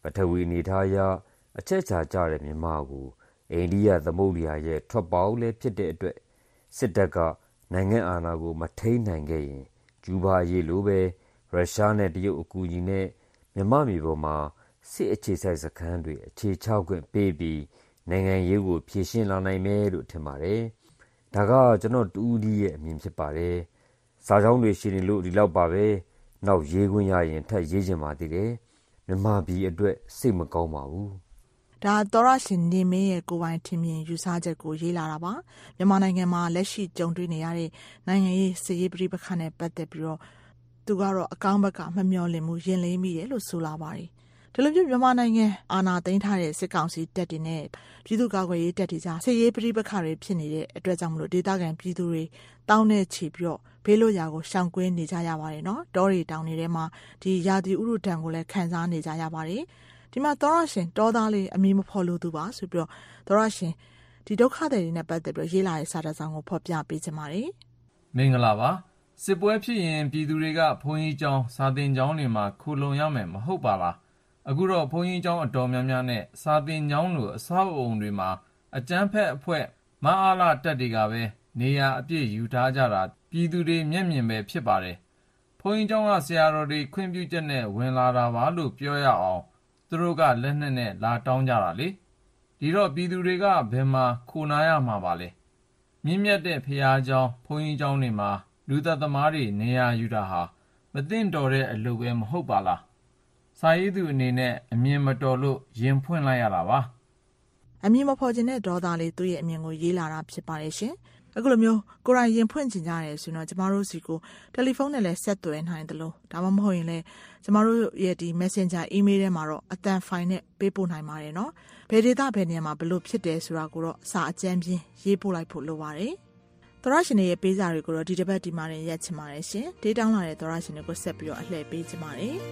ထဝီအနေထားအရအချက်အခြာကျတဲ့မြန်မာကိုအိန္ဒိယသမုဒ္ဒရာရဲ့ထွက်ပေါက်လည်းဖြစ်တဲ့အတွက်စစ်တပ်ကနိုင်ငံအာဏာကိုမထိန်းနိုင်ခဲ့ရင်ကျူးဘာအရေးလိုပဲရုရှားနဲ့တရုတ်အကူအညီနဲ့မြန်မာပြည်ပေါ်မှာစစ်အခြေစိုက်စခန်းတွေအခြေချခွင့်ပေးပြီးနိုင်ငံရေးကိုဖြေရှင်းလာနိုင်မယ်လို့ထင်ပါတယ်။ဒါကကျွန်တော်တူဦးဒီရဲ့အမြင်ဖြစ်ပါတယ်။စာကြောင်းတွေရှိနေလို့ဒီလောက်ပါပဲ။နောက်ရေးခွင့်ရရင်ထပ်ရေးချင်ပါသေးတယ်။မြန်မာပြည်အတွက်စိတ်မကောင်းပါဘူး။ဒါသောရရှင်နေမင်းရဲ့ကိုယ်ပိုင်ထင်မြင်ယူဆချက်ကိုရေးလာတာပါ။မြန်မာနိုင်ငံမှာလက်ရှိကြုံတွေ့နေရတဲ့နိုင်ငံရေးစစ်ရေးပဋိပက္ခနဲ့ပတ်သက်ပြီးတော့သူကတော့အကောင်းဘက်ကမမျှော်လင့်မှုရင်လေးမိတယ်လို့ဆိုလာပါတယ်။ဒီလိုမျိုးမြန်မာနိုင်ငံအာဏာသိမ်းထားတဲ့စစ်ကောင်စီတပ်တွေနဲ့ပြည်သူ့ကာကွယ်ရေးတပ်တွေကြားစစ်ရေးပဋိပက္ခတွေဖြစ်နေတဲ့အတွက်ကြောင့်မလို့ဒေသခံပြည်သူတွေတောင်းနဲ့ချီပြီးတော့ဘေးလွတ်ရာကိုရှောင်ကွင်းနေကြရပါတယ်နော်။တောတွေတောင်တွေထဲမှာဒီရာသီဥတုတံကိုလည်းခံစားနေကြရပါတယ်။ဒီမှာသောရရှင်တောသားလေးအမည်မဖော်လို့သူပါဆိုပြီးတော့သောရရှင်ဒီဒုက္ခတွေနဲ့ပတ်သက်ပြီးရေးလာတဲ့စာတစောင်ကိုဖော်ပြပေးချင်ပါတယ်။မင်္ဂလာပါ။စစ်ပွဲဖြစ်ရင်ပြည်သူတွေကဘုန်းကြီးကျောင်းစာသင်ကျောင်းတွေမှာခိုလုံရမယ်မဟုတ်ပါလား။အခုတော့ဘုန်းကြီးကျောင်းအတော်များများနဲ့စာသင်ကျောင်းလိုအဆောက်အုံတွေမှာအကြမ်းဖက်အဖွဲ့မအားလာတက်တွေကပဲနေရာအပြည့်ယူထားကြတာပြည်သူတွေမျက်မြင်ပဲဖြစ်ပါတယ်။ဘုန်းကြီးကျောင်းကဆရာတော်တွေခွင့်ပြုချက်နဲ့ဝင်လာတာပါလို့ပြောရအောင်သူတို့ကလက်နက်နဲ့လာတောင်းကြတာလေ။ဒီတော့ပြည်သူတွေကဘယ်မှာခိုနာရမှာပါလဲ။မြင့်မြတ်တဲ့ဖရာကျောင်းဘုန်းကြီးကျောင်းတွေမှာလူသက်သမားတွေနေရာယူတာဟာမသင့်တော်တဲ့အလုပ်ပဲမဟုတ်ပါလား။စာရေးသူအနေနဲ့အမြင်မတော်လို့ရင်ဖွင့်လိုက်ရတာပါ။အမြင်မဖော်ခြင်းတဲ့ဒေါသလေးသူ့ရဲ့အမြင်ကိုရေးလာတာဖြစ်ပါတယ်ရှင်။အခုလိုမျိုးကိုယ်တိုင်ရင်ဖွင့်ချင်ကြရဲဆိုတော့ကျမတို့စီကိုတယ်လီဖုန်းနဲ့လည်းဆက်သွယ်နိုင်တယ်လို့ဒါမှမဟုတ်ရင်လည်းကျမတို့ရဲ့ဒီ Messenger email ထဲမှာတော့အတန်ဖိုင်နဲ့ပေးပို့နိုင်ပါတယ်နော်။ဘယ်ဒေသဘယ်နေရာမှာဘလို့ဖြစ်တယ်ဆိုတာကိုတော့စာအကျမ်းပြင်းရေးပို့လိုက်ဖို့လိုပါတယ်။သောရရှင်ရဲ့ပေးစာတွေကိုတော့ဒီတစ်ပတ်ဒီမှာရင်ရက်ချင်ပါတယ်ရှင်။ဒေးတောင်းလာတဲ့သောရရှင်တွေကိုဆက်ပြီးတော့အလှည့်ပေးချင်ပါတယ်။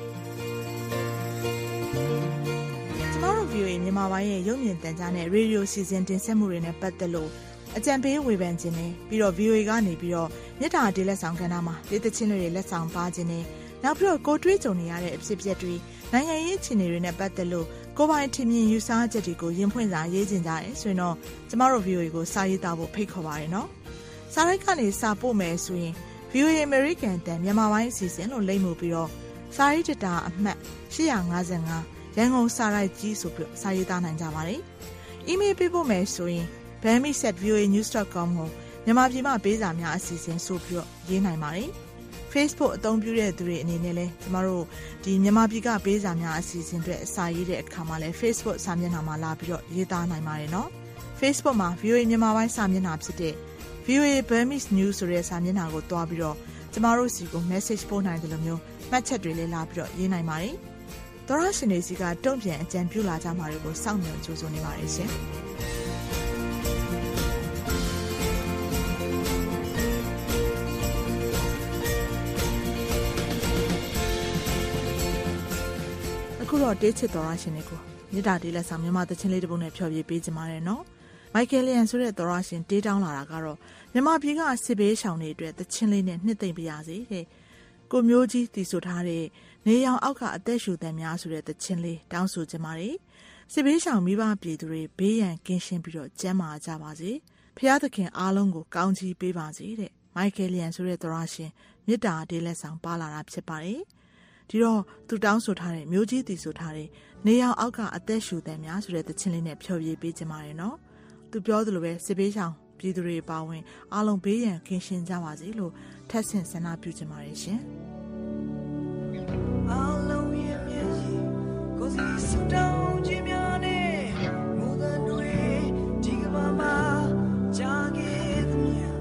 ကျမတို့ ဗီအိုအေ မြန်မာပိုင်းရဲ့ရုပ်မြင်သံကြားနဲ့ရေဒီယိုစီစဉ်တင်ဆက်မှုတွေနဲ့ပတ်သက်လို့အကြံပေးဝေဖန်ခြင်းနဲ့ပြီးတော့ ဗီအိုအေ ကနေပြီးတော့မြစ်တာဒေးလက်ဆောင်ကဏ္ဍမှာဒေသချင်းတွေလက်ဆောင်ပါခြင်းနဲ့နောက်ပြီးတော့ကိုတွေးကြုံနေရတဲ့အဖြစ်အပျက်တွေနိုင်ငံရေးအခြေအနေတွေနဲ့ပတ်သက်လို့ကိုပိုင်ထင်မြင်ယူဆချက်တွေကိုရင်ဖွင့်စာရေးခြင်းကြရဲဆိုရင်တော့ကျမတို့ ဗီအိုအေ ကိုစာရေးသားဖို့ဖိတ်ခေါ်ပါရနော်။စာရိုက်ကနေစာပို့မယ်ဆိုရင် ဗီအိုအေ American တန်မြန်မာပိုင်းအစီအစဉ်လို့လိမ့်မှုပြီးတော့စာရေးတတာအမှတ်၈၅၅ရန်ကုန်စာရိုက်ကြီးဆိုပြီးစာရေးသားနိုင်ကြပါတယ်။ email ပေးဖို့မယ်ဆိုရင် burmese at v o a news dot com ကိုမြန်မာပြည်မှာပေးစာများအစီအစဉ်ဆိုပြီးရေးနိုင်ပါတယ်။ Facebook အသုံးပြုတဲ့သူတွေအနေနဲ့လည်းကျမတို့ဒီမြန်မာပြည်ကပေးစာများအစီအစဉ်တွေအစာရေးတဲ့အခါမှာလည်း Facebook စာမျက်နှာမှာလာပြီးတော့ရေးသားနိုင်ပါတယ်နော်။ Facebook မှာ ဗီအိုအေ မြန်မာပိုင်းစာမျက်နှာဖြစ်တဲ့ ဗီအိုအေ Burmese News ဆိုတဲ့စာမျက်နှာကိုတွားပြီးတော့ကျမတို့စီကို message ပို့နိုင်တယ်လို့မျိုးမှတ်ချက်တွေလည်းလာပြီးတော့ရေးနိုင်ပါတယ်။သောရရှင်တွေစီကတုံ့ပြန်အကြံပြုလာကြမှာတွေကိုစောင့်မျှော်ကြိုးစားနေပါတယ်ရှင်။အခုတော့တေးချစ်သောရရှင်တွေကိုမြစ်တာတေးလက်ဆောင်မြန်မာသချင်းလေးတစ်ပုဒ်နဲ့ဖျော်ဖြေပေးကြပါရနော်။မိုက်ကယ်လျန်ဆိုတဲ့သောရရှင်တေးတောင်းလာတာကတော့မြန်မာပြည်ကစစ်ဘေးရှောင်တွေအတွက်သချင်းလေးနဲ့နှစ်သိမ့်ပြရစေတဲ့။ကိုမျိုးကြီးတည်ဆိုထားတဲ့နေရောင်အောက်ကအသက်ရှူတန်များဆိုတဲ့သချင်းလေးတောင်းဆိုကြပါရစေ။စစ်ဘေးရှောင်မိဘပြည်သူတွေဘေးရန်ကင်းရှင်းပြီးတော့ကျန်းမာကြပါစေ။ဖျားသခင်အားလုံးကိုကောင်းချီးပေးပါစေတဲ့။မိုက်ကယ်လျန်ဆိုတဲ့သောရရှင်မြစ်တာတေးလက်ဆောင်ပါလာတာဖြစ်ပါတယ်။ဒီတော့သူတောင်းဆိုထားတဲ့မျိုးကြီးတည်ဆိုထားတဲ့နေရောင်အောက်ကအသက်ရှူတန်များဆိုတဲ့သချင်းလေးနဲ့ဖျော်ဖြေပေးကြပါရနော်။သူပြောသလိုပဲစစ်ဘေးရှောင်ပြည်သူတွေပါဝင်အားလုံးဘေးရန်ကင်းရှင်းကြပါစေလို့ထပ်ဆင့်ဆန္ဒပြုကြပါရရှင်။အားလုံးရဲ့မျက်စိကိုစီစတောင်းခြင်းများနဲ့မူတဲ့တွေဒီကဘာမှာကြာခဲ့သမျှ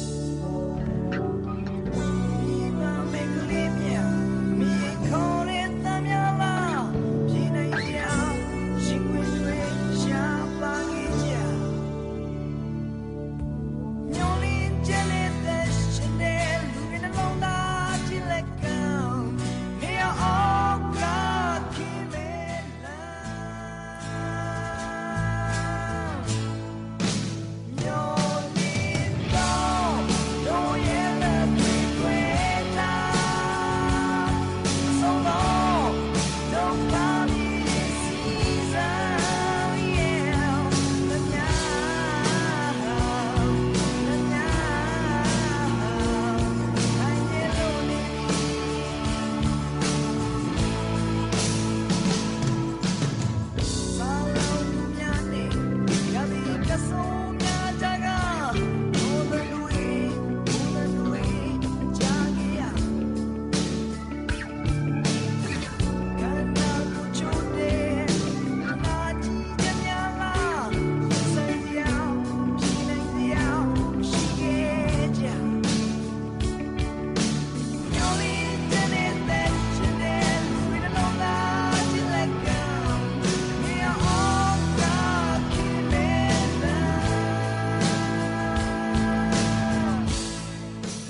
ဒီမှာမေကလေးမြာမြေခေါ်တဲ့တမ်းများလားပြည်နိုင်ကြရှင်ဝင်တွေရှာပါခဲ့ကြညောလင်းကျတဲ့ရှင်တဲ့လူတွေနှလုံးသားကြည့်လိုက်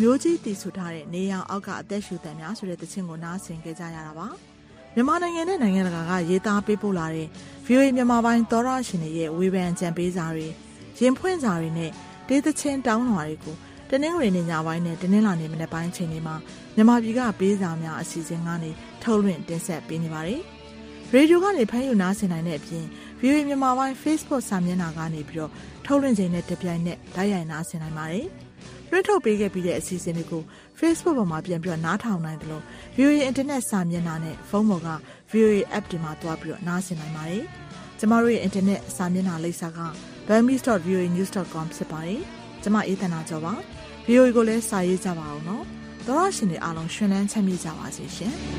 မျိုးကြီးတည်ဆူထားတဲ့နေရောင်အောက်ကအသက်ရှူတံများဆိုတဲ့သချင်းကိုနားဆင်ကြကြရတာပါမြန်မာနိုင်ငံနဲ့နိုင်ငံတကာကရေးသားပေးပို့လာတဲ့ ဗီအိုအေ မြန်မာပိုင်းသောရရှင်တွေရဲ့ဝေဖန်ကြံပေးစာတွေရင်ဖွင့်စာတွေနဲ့ဒေသချင်းတောင်းလွှာတွေကိုတနင်္ဂနွေနေ့ညပိုင်းနဲ့တနင်္လာနေ့မနက်ပိုင်းချိန်တွေမှာမြန်မာပြည်ကပေးစာများအစီအစဉ်ကနေထုတ်လွှင့်တင်ဆက်ပေးနေပါတယ်။ရေဒီယိုကနေဖမ်းယူနားဆင်နိုင်တဲ့အပြင် ဗီအိုအေ မြန်မာပိုင်း Facebook စာမျက်နှာကနေပြီးတော့ထုတ်လွှင့်ချိန်နဲ့တပြိုင်နက်ဓာတ်ရိုက်နားဆင်နိုင်ပါတယ်။လွှင့်ထုတ်ပေးခဲ့ပြီးတဲ့အစီအစဉ်တွေကို Facebook ပေါ်မှာပြန်ပြီးတော့နားထောင်နိုင်တယ်လို့ ဗီအိုအေ Internet စာမျက်နှာနဲ့ဖုန်းပေါ်က ဗီအိုအေ App တွေမှာတွားပြီးတော့နားဆင်နိုင်ပါတယ်။ကျမတို့ရဲ့ Internet စာမျက်နှာလိပ်စာက burmese dot v o a news dot com ဖြစ်ပါတယ်။ကျမအေးသန္တာကျော်ပါ။ ဗီအိုအေကိုလည်းစာရေးကြပါအောင်နော်။သောရရှင်တွေအားလုံးရှင်လန်းချမ်းမြေ့ကြပါစေရှင်။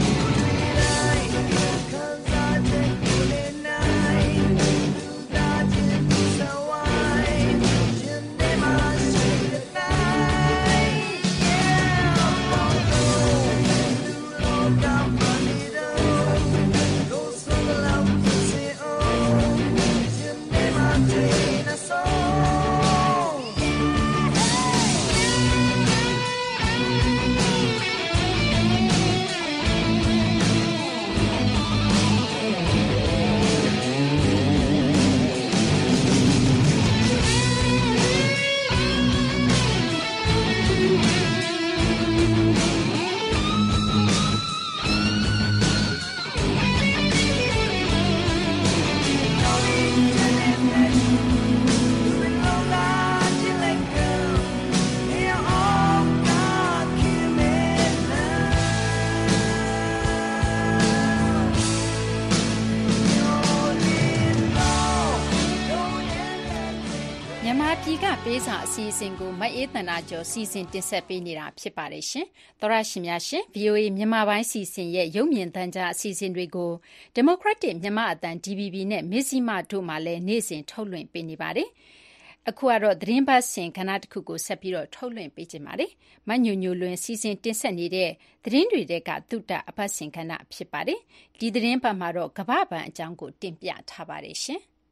ပေးစာအစီအစဉ်ကိုမအေးသန္တာကျော်စီစဉ်တင်ဆက်ပေးနေတာဖြစ်ပါတယ်ရှင်။သောရရှင်များရှင် ဗီအိုအေ မြန်မာပိုင်းစီစဉ်ရဲ့ရုပ်မြင်သံကြားအစီအစဉ်တွေကို Democratic မြန်မာအသံ ဒီ ဗီ ဘီ နဲ့ Mizima တို့မှလည်းနေ့စဉ်ထုတ်လွှင့်ပေးနေပါတယ်။အခုကတော့သတင်းပတ်စဉ်ကဏ္ဍတစ်ခုကိုဆက်ပြီးတော့ထုတ်လွှင့်ပေးကြပါမယ်။မညိုညိုလွင်စီစဉ်တင်ဆက်နေတဲ့သတင်းတွေတဲကသုတအပတ်စဉ်ကဏ္ဍဖြစ်ပါတယ်။ဒီသတင်းပတ်မှာတော့ကမ္ဘာ့ဘဏ်အကြောင်းကိုတင်ပြထားပါတယ်ရှင်။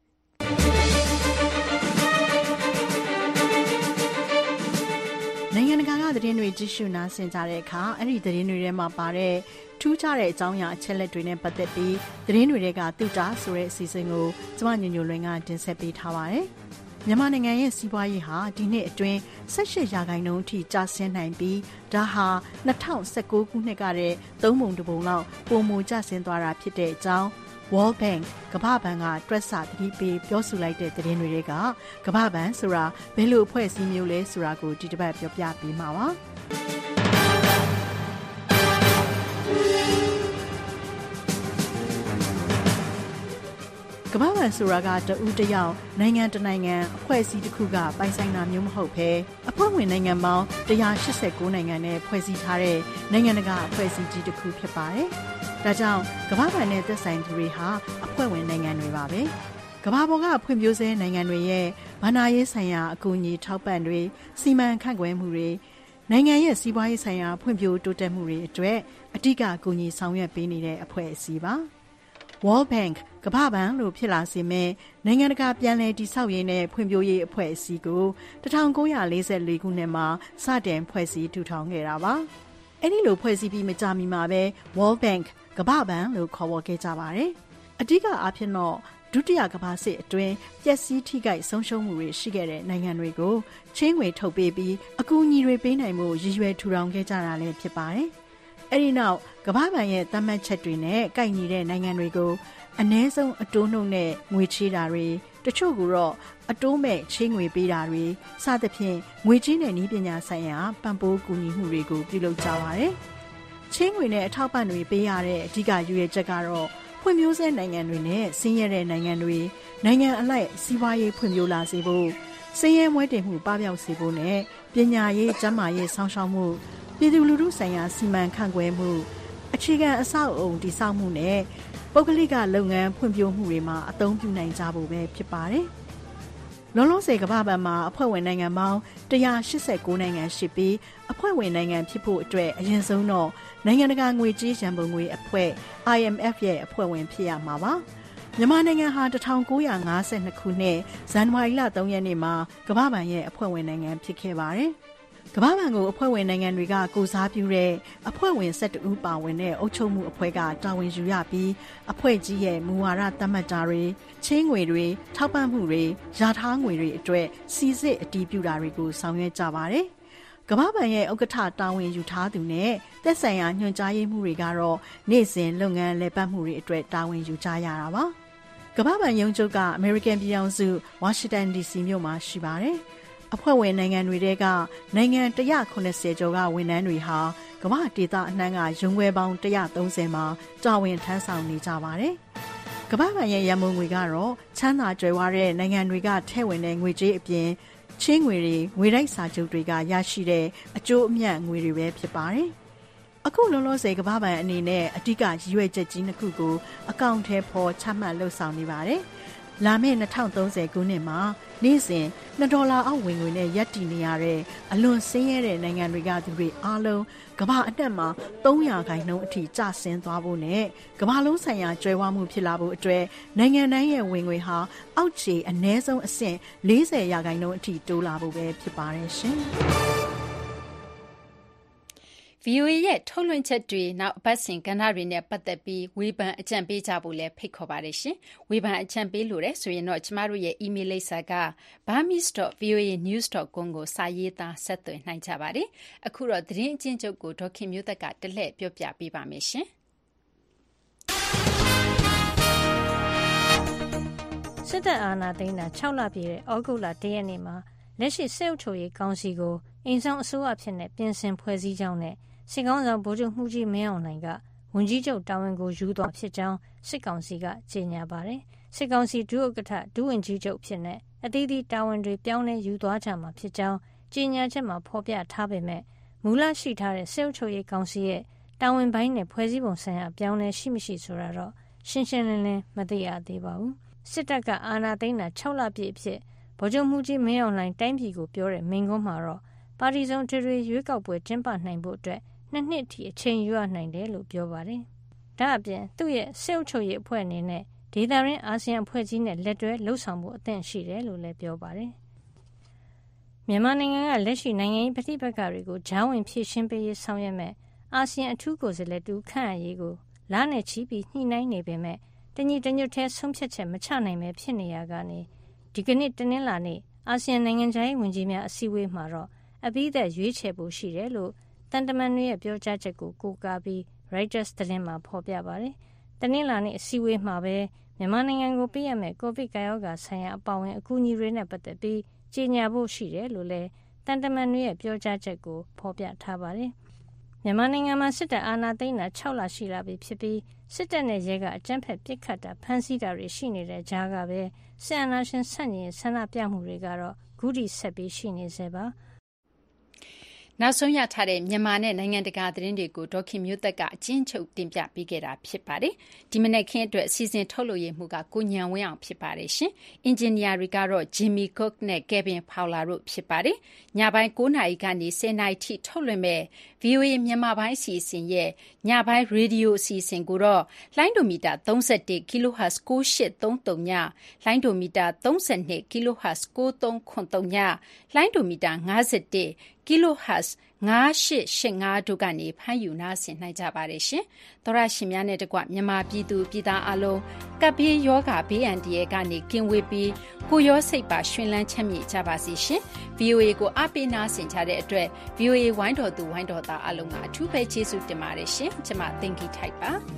နိုင်ငံတကာကသတင်းတွေကြည့်ရှုနားဆင်ကြတဲ့အခါအဲ့ဒီသတင်းတွေထဲမှာပါတဲ့ထူးခြားတဲ့အကြောင်းအရာအချက်လက်တွေနဲ့ပတ်သက်ပြီးသတင်းတွေတွေကတူတာဆိုတဲ့အစီအစဉ်ကိုကျမညညလွင်ကတင်ဆက်ပေးထားပါတယ်။မြန်မာနိုင်ငံရဲ့စီးပွားရေးဟာဒီနှစ်အတွင်း၁၈ရာခိုင်နှုန်းအထိကျဆင်းနိုင်ပြီးဒါဟာ၂၀၁၉ခုနှစ်ကတည်းကသုံးပုံတစ်ပုံလောက်ပိုမိုကျဆင်းသွားတာဖြစ်တဲ့အကြောင်း World Bank ကမ္ဘာ့ဘဏ်ကတွက်ဆသတိပေးပြောဆိုလိုက်တဲ့သတင်းတွေကကမ္ဘာ့ဘဏ်ဆိုတာဘယ်လိုအဖွဲ့အစည်းမျိုးလဲဆိုတာကိုဒီတစ်ပတ်ပြောပြပေးမှာပါကမ္ဘာ့ဘဏ်ဆိုတာကတဦးတယောက်နိုင်ငံတနိုင်ငံအဖွဲ့အစည်းတစ်ခုကပိုင်ဆိုင်တာမျိုးမဟုတ်ဘဲအဖွဲ့ဝင်နိုင်ငံပေါင်း၁၈၉နိုင်ငံနဲ့ဖွဲ့စည်းထားတဲ့နိုင်ငံတကာအဖွဲ့အစည်းကြီးတစ်ခုဖြစ်ပါတယ်။ဒါကြောင့်ကမ္ဘာ့ဘဏ်နဲ့သက်ဆိုင်သူတွေဟာအဖွဲ့ဝင်နိုင်ငံတွေပါပဲ။ကမ္ဘာပေါ်ကဖွံ့ဖြိုးဆဲနိုင်ငံတွေရဲ့ဘဏ္ဍာရေးဆိုင်ရာအကူအညီထောက်ပံ့တွေစီမံခန့်ခွဲမှုတွေနိုင်ငံရဲ့စီးပွားရေးဆိုင်ရာဖွံ့ဖြိုးတိုးတက်မှုတွေအတွက်အဓိကအကူအညီဆောင်ရွက်ပေးနေတဲ့အဖွဲ့အစည်းပါ။ World Bank ကမ္ဘာ့ဘဏ်လို့ဖြစ်လာစေမဲ့နိုင်ငံတကာပြန်လည်တည်ဆောက်ရေးနဲ့ဖွံ့ဖြိုးရေးအဖွဲ့အစည်းကို၁၉၄၄ခုနှစ်မှာစတင်ဖွဲ့စည်းထူထောင်ခဲ့တာပါ။အဲဒီလိုဖွဲ့စည်းပြီးမကြာမီမှာပဲ World Bank ကမ္ဘာ့ဘဏ်လို့ခေါ်ဝေါ်ခဲ့ကြပါတယ်။အဓိကအားဖြင့်တော့ဒုတိယကမ္ဘာစစ်အတွင်းပျက်စီးထိခိုက်ဆုံးရှုံးမှုတွေရှိခဲ့တဲ့နိုင်ငံတွေကိုချင်းငွေထုတ်ပေးပြီးအကူအညီတွေပေးနိုင်မှုရည်ရွယ်ထူထောင်ခဲ့ကြတာလည်းဖြစ်ပါတယ်။အဲဒီနောက်ကမ္ဘာ့ဘဏ်ရဲ့သတ်မှတ်ချက်တွေနဲ့ကိုက်ညီတဲ့နိုင်ငံတွေကိုအနည်းဆုံးအတိုးနှုန်းနဲ့ငွေချေးတာတွေတချို့ကတော့အတိုးမဲ့ချေးငွေပေးတာတွေစသဖြင့်ငွေကြေးနဲ့နည်းပညာဆိုင်ရာပံ့ပိုးကူညီမှုတွေကိုပြုလုပ်ကြပါတယ်။ချေးငွေနဲ့အထောက်ပံ့တွေပေးရတဲ့အဓိကရည်ရွယ်ချက်ကတော့ဖွံ့ဖြိုးဆဲနိုင်ငံတွေနဲ့ဆင်းရဲတဲ့နိုင်ငံတွေနိုင်ငံအလိုက်စီးပွားရေးဖွံ့ဖြိုးလာစေဖို့ဆင်းရဲမွဲတေမှုပပျောက်စေဖို့နဲ့ပညာရေးကျန်းမာရေးစောင့်ရှောက်မှုပြည်သူလူထုဆိုင်ရာစီမံခန့်ခွဲမှုအခြေခံအဆောက်အုံတည်ဆောက်မှုနဲ့ပုဂ္ဂလိကလုပ်ငန်းဖွံ့ဖြိုးမှုတွေမှာအသုံးပြုနိုင်ကြဖို့ပဲဖြစ်ပါတယ်။လုံးလုံးစေကမ္ဘာ့ဘဏ်မှာအဖွဲ့ဝင်နိုင်ငံပေါင်း၁၈၉နိုင်ငံရှိပြီးအဖွဲ့ဝင်နိုင်ငံဖြစ်ဖို့အတွက်အရင်ဆုံးတော့နိုင်ငံတကာငွေကြေးရန်ပုံငွေအဖွဲ့ I M F ရဲ့အဖွဲ့ဝင်ဖြစ်ရမှာပါ။မြန်မာနိုင်ငံဟာ၁၉၅၂ခုနှစ်ဇန်နဝါရီလ၃ရက်နေ့မှာကမ္ဘာ့ဘဏ်ရဲ့အဖွဲ့ဝင်နိုင်ငံဖြစ်ခဲ့ပါတယ်။ကမ္ဘာ့ဘဏ်ကိုအဖွဲ့ဝင်နိုင်ငံတွေကကိုစားပြုတဲ့အဖွဲ့ဝင်၁၁ဦးပါဝင်တဲ့အုပ်ချုပ်မှုအဖွဲ့ကတာဝန်ယူရပြီးအဖွဲ့ကြီးရဲ့မူဝါဒသတ်မှတ်တာတွေချင်းငွေတွေထောက်ပံ့မှုတွေယာထားငွေတွေအတွက်စီစစ်အတည်ပြုတာတွေကိုဆောင်ရွက်ကြပါတယ်။ကမ္ဘာ့ဘဏ်ရဲ့ဥက္ကဋ္ဌတာဝန်ယူထားသူနဲ့သက်ဆိုင်ရာညွှန်ကြားရေးမှူးတွေကတော့နေ့စဉ်လုပ်ငန်းလည်ပတ်မှုတွေအတွက်တာဝန်ယူကြရတာပါ။ကမ္ဘာ့ဘဏ်ရုံးချုပ်ကအမေရိကန်ပြည်ထောင်စုဝါရှင်တန်ဒီစီမြို့မှာရှိပါတယ်။အဖွဲ့ဝင်နိုင်ငံတွေထဲကနိုင်ငံone hundred eightyကျော်ကဝန်ထမ်းတွေဟာကမ္ဘာဒေသအနှံ့ကရုံးခွဲပေါင်းone hundred thirtyမှာတာဝန်ထမ်းဆောင်နေကြပါတယ်။ကမ္ဘာ့ဘဏ်ရဲ့ရန်ပုံငွေကတော့ချမ်းသာကြွယ်ဝတဲ့နိုင်ငံတွေကထည့်ဝင်တဲ့ငွေကြေးအပြင်ချင်းငွေတွေငွေတိုက်စာချုပ်တွေကရရှိတဲ့အကျိုးအမြတ်ငွေတွေပဲဖြစ်ပါတယ်။အခုလုံးလုံးစေကမ္ဘာ့ဘဏ်အနေနဲ့အဓိကရည်ရွယ်ချက်ကြီးနှစ်ခုကိုအကောင့်ထဲပေါ်ချမှတ်လှုပ်ဆောင်နေပါတယ်။လာမယ့်twenty thirtyခုနှစ်မှာနေ့စဉ်twoဒေါ်လာအောက်ဝင်ငွေနဲ့ရပ်တည်နေရတဲ့အလွန်ဆင်းရဲတဲ့နိုင်ငံတွေကသူတွေအားလုံးကမ္ဘာအနှံ့မှာthreeရာခိုင်နှုန်းအထိကျဆင်းသွားဖို့နဲ့ကမ္ဘာလုံးဆိုင်ရာကျွဲဝမှုဖြစ်လာဖို့အတွက်နိုင်ငံတိုင်းရဲ့ဝင်ငွေဟာအောက်ခြေအနည်းဆုံးအဆင့်fortyရာခိုင်နှုန်းအထိတိုးလာဖို့ပဲဖြစ်ပါတယ်ရှင်။ဗီအိုအေ ရဲ့ထုတ်လွှင့်ချက်တွေနောက်အပတ်စဉ်ကဏ္ဍတွေနဲ့ပတ်သက်ပြီးဝေဖန်အကြံပေးကြဖို့လည်းဖိတ်ခေါ်ပါတယ်ရှင်။ဝေဖန်အကြံပေးလို့ရဆိုရင်တော့ကျမတို့ရဲ့ email လိပ်စာက burmese dot v o a news dot com ကိုစာရေးသားဆက်သွယ်နိုင်ကြပါတယ်။အခုတော့သတင်းအချင်းချုပ်ကိုဒေါခင်မျိုးသက်ကတလှည့်ပြောပြပေးပါမယ်ရှင်။စစ်တပ်အာဏာသိမ်းတာsixလပြည့်တဲ့ဩဂုတ်လoneရက်နေ့မှာလက်ရှိစစ်အုပ်ချုပ်ရေးကောင်စီကိုအိမ်ဆောင်အစိုးရဖြစ်နေပြင်ဆင်ဖွဲ့စည်းကြောင်းနဲ့စစ်ကောင်ဆောင်ဗိုလ်ချုပ်မှုကြီးမင်းအောင်လှိုင်ကဝန်ကြီးချုပ်တာဝန်ကိုယူသွားဖြစ်ကြောင်းစစ်ကောင်စီကကြေညာပါတယ်။စစ်ကောင်စီဒုဥက္ကဋ္ဌဒုဝန်ကြီးချုပ်ဖြစ်နေအသီးသီးတာဝန်တွေပြောင်းလဲယူသွားကြမှာဖြစ်ကြောင်းကြေညာချက်မှာဖော်ပြထားပေမဲ့မူလရှိထားတဲ့စစ်အုပ်ချုပ်ရေးကောင်စီရဲ့တာဝန်ပိုင်းနဲ့ဖွဲ့စည်းပုံဆိုင်ရာပြောင်းလဲရှိမရှိဆိုတာတော့ရှင်းရှင်းလင်းလင်းမသိရသေးပါဘူး။စစ်တပ်ကအာဏာသိမ်းတာsixလပြည့်အဖြစ်ဗိုလ်ချုပ်မှုကြီးမင်းအောင်လှိုင်တိုင်းပြည်ကိုပြောတဲ့မိန့်ခွန်းမှာတော့ပါတီစုံထွေထွေရွေးကောက်ပွဲကျင်းပနိုင်ဖို့အတွက်နှစ်နှစ်ထိအချိန်ယူရနိုင်တယ်လို့ပြောပါတယ်။ဒါအပြင်သူ့ရဲ့စစ်အုပ်ချုပ်ရေးအဖွဲ့အနေနဲ့ဒေသရင်းအာဆီယံအဖွဲ့ကြီးနဲ့လက်တွဲလှုပ်ဆောင်မှုအသင့်ရှိတယ်လို့လည်းပြောပါတယ်။မြန်မာနိုင်ငံကလက်ရှိနိုင်ငံရေးပဋိပက္ခတွေကိုဂျားဝင်ဖြေရှင်းပေးရေးဆောင်ရွက်မဲ့အာဆီယံအထူးကိုယ်စားလှယ်တူခန့်အပ်ရေးကိုလနဲ့ချီပြီးညှိနှိုင်းနေပေမဲ့တညီတညွတ်ထဲဆုံးဖြတ်ချက်မချနိုင်ပဲဖြစ်နေရကနေဒီကနေ့တနင်္လာနေ့အာဆီယံနိုင်ငံခြားရေးဝန်ကြီးများအစည်းအဝေးမှာတော့အပြီးသက်ရွေးချယ်ဖို့ရှိတယ်လို့တန်တမန်တွေရဲ့ပြောကြားချက်ကိုကိုးကားပြီး Reuters သတင်းမှာဖော်ပြပါတယ်။တနင်္လာနေ့အစည်းအဝေးမှာပဲမြန်မာနိုင်ငံကိုပေးရမယ့်ကိုဗစ်ကာရောဂါဆိုင်ရာအပါအဝင်အကူအညီတွေနဲ့ပတ်သက်ပြီးကြေညာဖို့ရှိတယ်လို့လည်းတန်တမန်တွေရဲ့ပြောကြားချက်ကိုဖော်ပြထားပါတယ်။မြန်မာနိုင်ငံမှာစစ်တပ်အာဏာသိမ်းတာsixလရှိလာပြီဖြစ်ပြီးစစ်တပ်နဲ့ရဲကအကြမ်းဖက်ပစ်ခတ်တာဖမ်းဆီးတာတွေရှိနေတဲ့ကြားကပဲစစ်အာဏာရှင်ဆန့်ကျင်ရေးဆန္ဒပြမှုတွေကတော့ခုထိဆက်ပြီးရှိနေစေပါနောက်ဆုံးရထားတဲ့မြန်မာနဲ့နိုင်ငံတကာသတင်းတွေကိုဒေါခင်မျိုးသက်ကအချင်းချုပ်တင်ပြပေးခဲ့တာဖြစ်ပါတယ်။ဒီမနေ့ခင်းအတွက်အစီအစဉ်ထုတ်လို့ရမှုကကိုညံဝင်းအောင်ဖြစ်ပါတယ်ရှင်။အင်ဂျင်နီယာတွေကတော့ Jimmy Cook နဲ့ Kevin Fowler တို့ဖြစ်ပါတယ်။ညပိုင်းnineနာရီကနေtenနာရီထိထုတ်လွှင့်မဲ့ ဗီအိုအေ မြန်မာပိုင်းအစီအစဉ်ရဲ့ညပိုင်းရေဒီယိုအစီအစဉ်ကိုတော့လိုင်းဒိုမီတာthirty-one kHz nine eight three zeroညလိုင်းဒိုမီတာthirty-two kHz nine three seven zeroညလိုင်းဒိုမီတာfifty-one kHz five eight eight fiveတို့ကနေဖမ်းယူနားဆင်နိုင်ကြပါတယ်ရှင်။သောရရှင်များနဲ့တကွမြန်မာပြည်သူပြည်သားအလုံးကပ်ဘေးယောဂဘေးအန္တရာယ်ကနေကင်းဝေးပြီးကိုရောစိတ်ပါရှင်လန်းချမ်းမြေ့ကြပါစေရှင်။ ဗီအိုအေ ကိုအားပေးနားဆင်ကြတဲ့အတွက် ဗီအိုအေ ဝိုင်းတော်သူဝိုင်းတော်သားအလုံးကအထူးပဲကျေးဇူးတင်ပါတယ်ရှင်။ကျွန်မသင်္ကီထိုက်ပါ။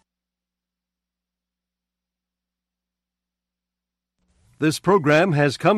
This program has come